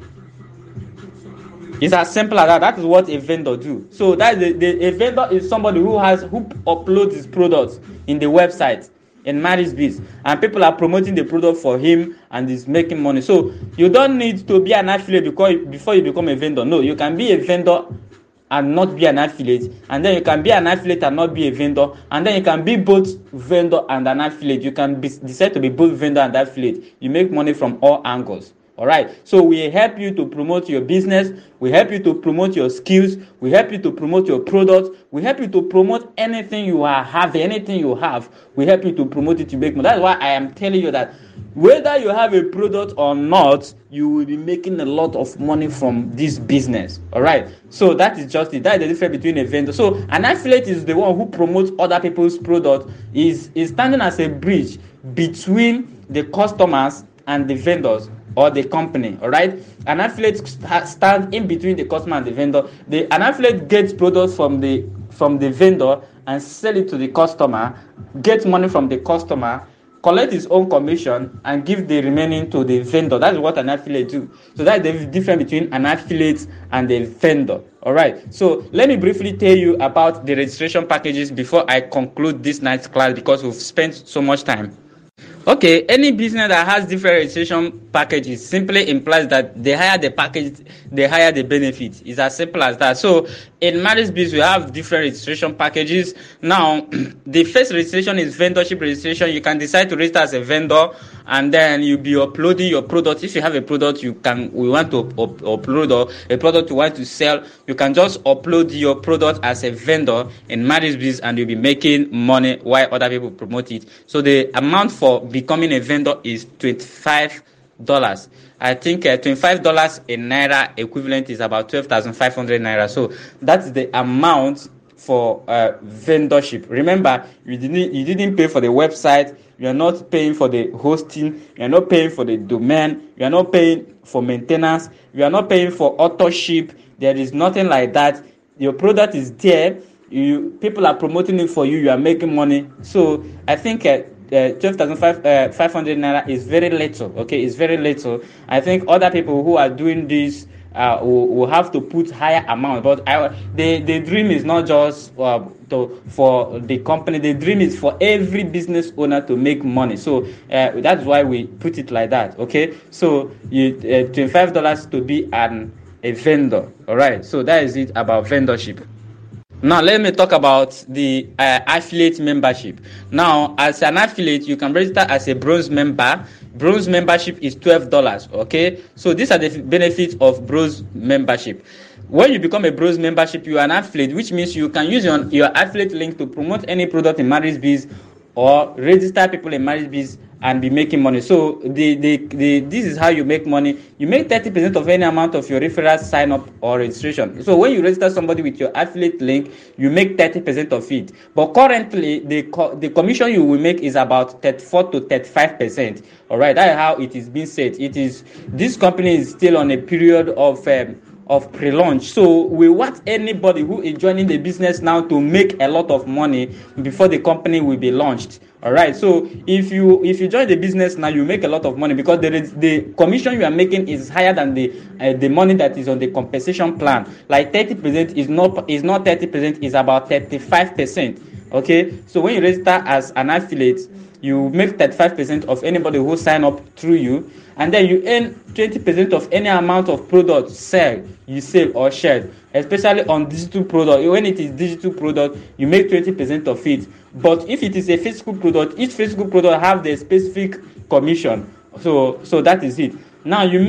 It's as simple as that. That is what a vendor do. So that is the, the, a vendor is somebody who has who uploads his products in the website in MarriageBiz, and people are promoting the product for him and is making money. So you don't need to be an affiliate because before you become a vendor. No, you can be a vendor and not be an affiliate, and then you can be an affiliate and not be a vendor, and then you can be both vendor and an affiliate. You can be, decide to be both vendor and affiliate. You make money from all angles. All right. So we help you to promote your business. We help you to promote your skills. We help you to promote your product. We help you to promote anything you are having, anything you have. We help you to promote it to make money. That's why I am telling you that whether you have a product or not, you will be making a lot of money from this business. All right. So that is just it. That is the difference between a vendor. So an affiliate is the one who promotes other people's product, is is standing as a bridge between the customers and the vendors or the company. All right. An affiliate stands in between the customer and the vendor. The an affiliate gets products from the from the vendor and sell it to the customer, gets money from the customer, collect his own commission, and give the remaining to the vendor. That's what an affiliate do. So that's the difference between an affiliate and a vendor. All right. So let me briefly tell you about the registration packages before I conclude this night's class, because we've spent so much time. Okay, any business that has different registration packages simply implies that the higher the package, the higher the benefit. It's as simple as that. So in MarriageBiz, we have different registration packages. Now, the first registration is vendorship registration. You can decide to register as a vendor, and then you'll be uploading your product. If you have a product you can, we want to up, upload, or a product you want to sell, you can just upload your product as a vendor in MarriageBiz, and you'll be making money while other people promote it. So the amount for becoming a vendor is twenty-five dollars. I think uh, twenty-five dollars in naira equivalent is about twelve thousand five hundred naira. So that's the amount for uh, vendorship. Remember, you didn't you didn't pay for the website. You are not paying for the hosting. You are not paying for the domain. You are not paying for maintenance. You are not paying for authorship. There is nothing like that. Your product is there. You people are promoting it for you. You are making money. So I think uh, uh, twelve thousand five hundred naira is very little. Okay, it's very little. I think other people who are doing this uh, will, will have to put higher amount. But I, the the dream is not just uh, to, for the company. The dream is for every business owner to make money. So uh, that's why we put it like that. Okay, so you uh, twenty-five dollars to be an a vendor. All right. So that is it about vendorship. Now, let me talk about the uh, affiliate membership. Now, as an affiliate, you can register as a bronze member. Bronze membership is twelve dollars, okay? So these are the benefits of bronze membership. When you become a bronze membership, you are an affiliate, which means you can use your, your affiliate link to promote any product in MarriageBiz or register people in MarriageBiz and be making money. So the, the, the this is how you make money. You make thirty percent of any amount of your referral sign up or registration. So when you register somebody with your affiliate link, you make thirty percent of it. But currently, the co- the commission you will make is about thirty-four to thirty-five percent. All right, that is how it is being set. It is this company is still on a period of um, of pre-launch. So we want anybody who is joining the business now to make a lot of money before the company will be launched. All right. So if you if you join the business now, you make a lot of money because there is the commission you are making is higher than the uh, the money that is on the compensation plan. Like thirty percent is not is not thirty percent, is about thirty-five percent. Okay. So when you register as an affiliate, you make thirty-five percent of anybody who sign up through you, and then you earn twenty percent of any amount of product sell, you sell or share, especially on digital product. When it is digital product, you make twenty percent of it. But if it is a physical product, each physical product have the specific commission. So, so that is it. Now you make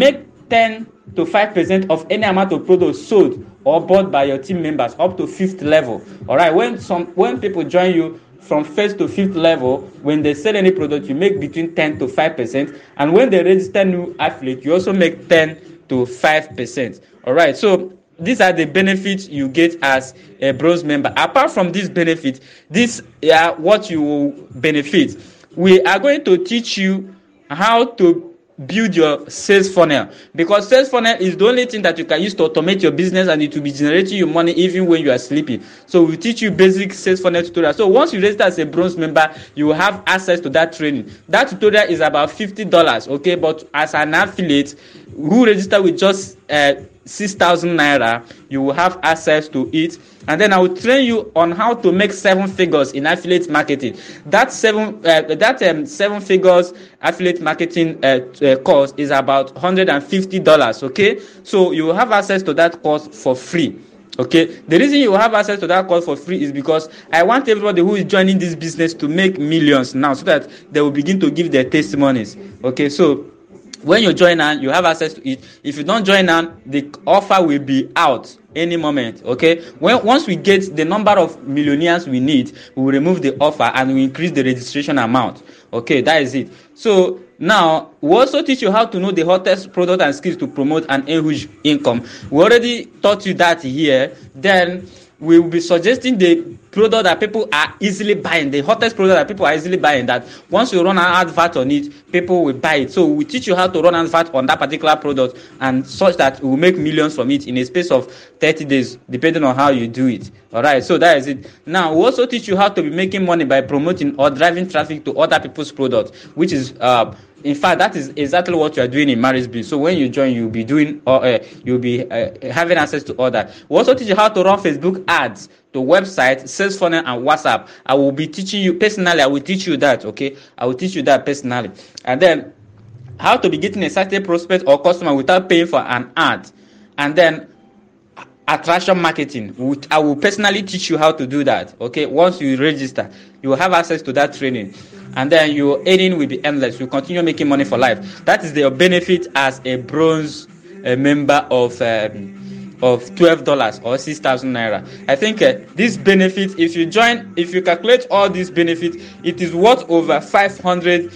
ten to five percent of any amount of product sold or bought by your team members up to fifth level. All right, when some when people join you from first to fifth level, when they sell any product, you make between ten to five percent, and when they register new affiliate, you also make ten to five percent. All right, so these are the benefits you get as a bronze member. Apart from this benefit, these are what you will benefit. We are going to teach you how to build your sales funnel, because sales funnel is the only thing that you can use to automate your business, and it will be generating your money even when you are sleeping. So we teach you basic sales funnel tutorial. So once you register as a bronze member, you will have access to that training. That tutorial is about fifty dollars, okay? But as an affiliate who register with just uh, six thousand naira, you will have access to it. And then I will train you on how to make seven figures in affiliate marketing. That seven, uh, that um, seven figures affiliate marketing uh, uh, course is about one hundred fifty dollars. Okay, so you will have access to that course for free. Okay, the reason you have access to that course for free is because I want everybody who is joining this business to make millions now, so that they will begin to give their testimonies. Okay, so when you join on, you have access to it. If you don't join on, the offer will be out any moment. Okay, when once we get the number of millionaires we need, we will remove the offer and we increase the registration amount. Okay, that is it. So now we also teach you how to know the hottest product and skills to promote and earn huge income. We already taught you that here. Then we will be suggesting the product that people are easily buying, the hottest product that people are easily buying, that once you run an advert on it, people will buy it. So we teach you how to run an advert on that particular product, and such that we will make millions from it in a space of thirty days, depending on how you do it. All right, so that is it. Now we also teach you how to be making money by promoting or driving traffic to other people's products, which is uh in fact, that is exactly what you are doing in MarriageBiz. So when you join, you'll be doing, or uh, you'll be uh, having access to all that. We also teach you how to run Facebook ads to website, sales funnel, and WhatsApp. I will be teaching you personally. I will teach you that. Okay, I will teach you that personally. And then how to be getting a certain prospect or customer without paying for an ad. And then attraction marketing. I will personally teach you how to do that. Okay, once you register, you will have access to that training. And then your earning will be endless. You continue making money for life. That is the benefit as a bronze a member of um, of twelve dollars or six thousand naira. I think uh, this benefit, if you join, if you calculate all these benefits, it is worth over five hundred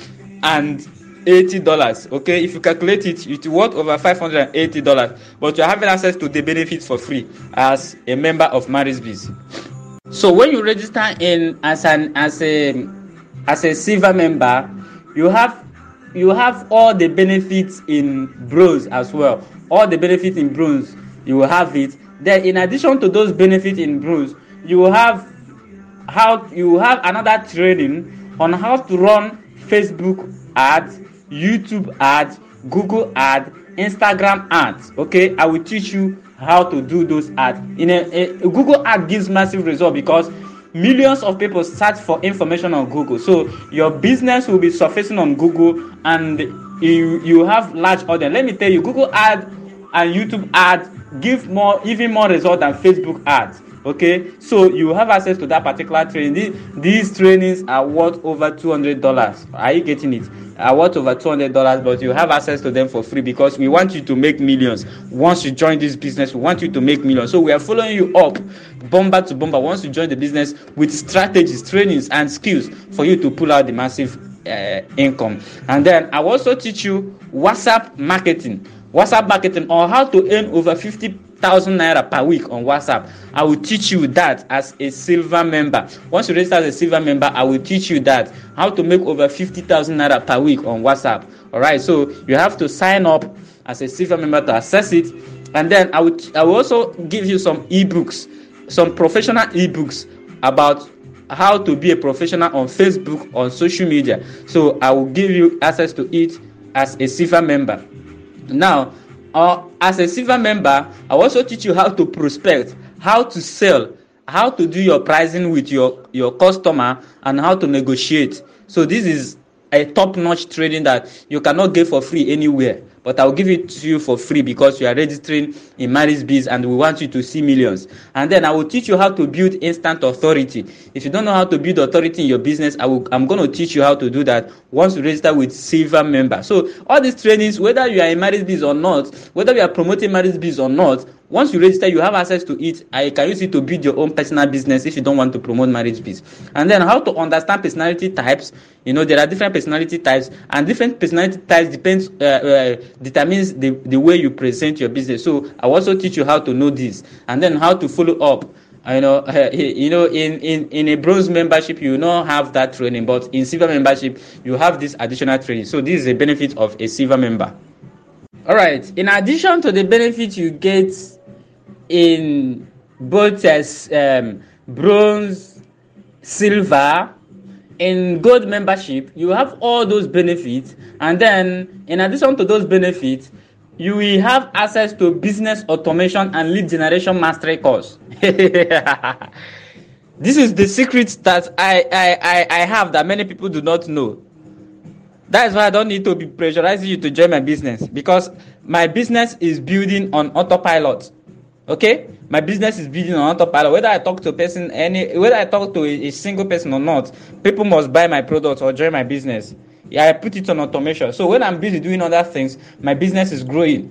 eighty dollars. Okay, if you calculate it, it is worth over five hundred eighty dollars. But you are having access to the benefits for free as a member of MarriageBiz. So when you register in as an as a as a silver member, you have you have all the benefits in bronze as well. All the benefits in bronze, you will have it. Then in addition to those benefits in bronze, you will have how you will have another training on how to run Facebook ads, YouTube ads, Google ads, Instagram ads. Okay, I will teach you how to do those ads. In a, a, a Google ad gives massive result because millions of people search for information on Google. So your business will be surfacing on Google, and you you have large audience. Let me tell you, Google ad and YouTube ads give more, even more result than Facebook ads. Okay, so you have access to that particular training. These, these trainings are worth over two hundred dollars. Are you getting it? Are worth over two hundred dollars, but you have access to them for free because we want you to make millions. Once you join this business, we want you to make millions. So we are following you up, bomber to bomber, once you join the business with strategies, trainings, and skills for you to pull out the massive uh, income. And then I will also teach you WhatsApp marketing. WhatsApp marketing, or how to earn over fifty thousand naira per week on WhatsApp. I will teach you that as a silver member. Once you register as a silver member, I will teach you that how to make over fifty thousand naira per week on WhatsApp. All right, so you have to sign up as a silver member to access it. And then I will I will also give you some ebooks, some professional ebooks about how to be a professional on Facebook, on social media. So I will give you access to it as a silver member. Now, uh, as a silver member, I also teach you how to prospect, how to sell, how to do your pricing with your, your customer, and how to negotiate. So this is a top-notch training that you cannot get for free anywhere. but I'll give it to you for free because you are registering in MarriageBiz and we want you to see millions. And then I will teach you how to build instant authority. If you don't know how to build authority in your business, I will, I'm going to teach you how to do that once you register with Silver member. So all these trainings, whether you are in MarriageBiz or not, whether you are promoting MarriageBiz or not, once you register, you have access to it. I can use it to build your own personal business if you don't want to promote MarriageBiz. And then how to understand personality types. You know, there are different personality types, and different personality types depends uh, uh, determines the, the way you present your business. So I also teach you how to know this, and then how to follow up. You know, uh, you know, in, in, in a bronze membership, you will not have that training, but in silver membership, you have this additional training. So this is a benefit of a silver member. All right. In addition to the benefit you get in both as um, bronze, silver, in gold membership, you have all those benefits, and then in addition to those benefits, you will have access to business automation and lead generation mastery course. This is the secret that I, I, I, I have that many people do not know. That is why I don't need to be pressurizing you to join my business, because my business is building on autopilot. Okay, my business is building on autopilot. Whether I talk to a person, any whether I talk to a, a single person or not, people must buy my products or join my business. Yeah, I put it on automation. So when I'm busy doing other things, my business is growing.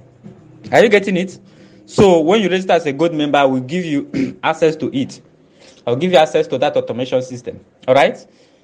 Are you getting it? So when you register as a gold member, I will give you access to it. I'll give you access to that automation system. All right.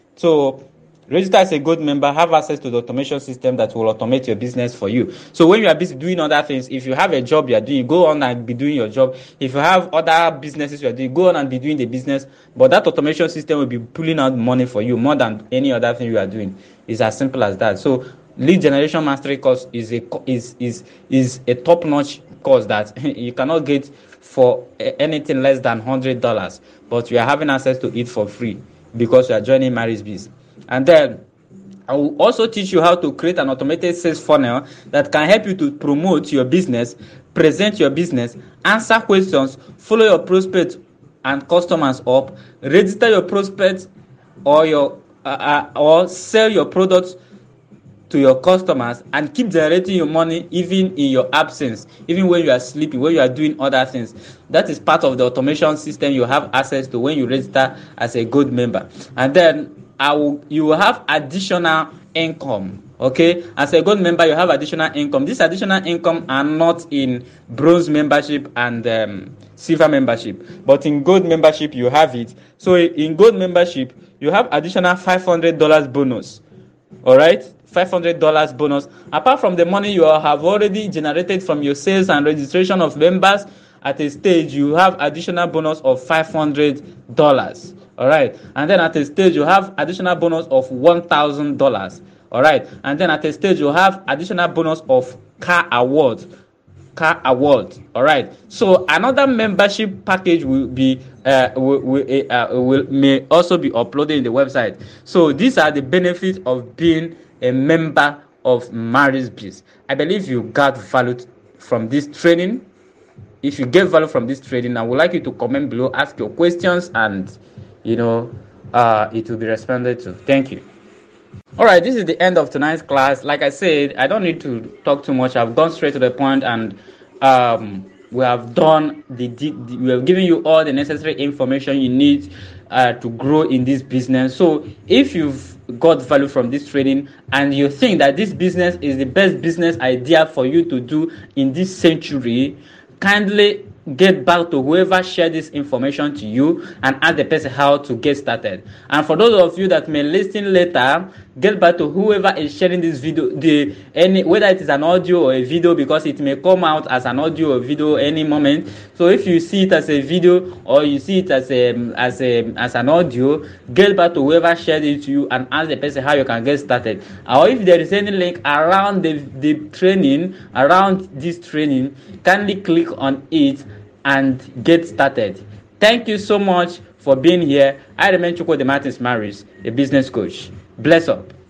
So register as a gold member, have access to the automation system that will automate your business for you. So when you are busy doing other things, if you have a job you are doing, go on and be doing your job. If you have other businesses you are doing, go on and be doing the business. But that automation system will be pulling out money for you more than any other thing you are doing. It's as simple as that. So lead generation mastery course is a is is is a top-notch course that you cannot get for anything less than one hundred dollars, but you are having access to it for free because you are joining MarriageBiz. And then I will also teach you how to create an automated sales funnel that can help you to promote your business, present your business, answer questions, follow your prospects and customers up, register your prospects or your uh, uh, or sell your products to your customers, and keep generating your money even in your absence, even when you are sleeping, when you are doing other things. That is part of the automation system you have access to when you register as a gold member. And then I will, you will have additional income. Okay, as a gold member, you have additional income. This additional income are not in bronze membership and um, silver membership, but in gold membership you have it. So in gold membership, you have additional five hundred dollars bonus. All right, five hundred dollars bonus. Apart from the money you have already generated from your sales and registration of members, at a stage you have additional bonus of five hundred dollars. All right, and then at a stage you have additional bonus of one thousand dollars. All right, and then at a stage you have additional bonus of car award, car award. All right, so another membership package will be uh, will, will, uh, will may also be uploaded in the website. So these are the benefits of being a member of MarriageBiz. I believe you got value from this training. If you get value from this training, I would like you to comment below, ask your questions, and you know uh, it will be responded to. Thank you. All right, this is the end of tonight's class. Like I said, I don't need to talk too much. I've gone straight to the point, and um, we have done the, the we have given you all the necessary information you need uh, to grow in this business. So if you've got value from this training and you think that this business is the best business idea for you to do in this century, kindly get back to whoever shared this information to you and ask the person how to get started. And for those of you that may listen later, get back to whoever is sharing this video, the any whether it is an audio or a video, because it may come out as an audio or video any moment. So if you see it as a video or you see it as a as a as an audio, get back to whoever shared it to you and ask the person how you can get started. Or if there is any link around the, the training, around this training, kindly click on it and get started. Thank you so much for being here. I remain Chukwudi Martins Maris, a business coach. Bless up.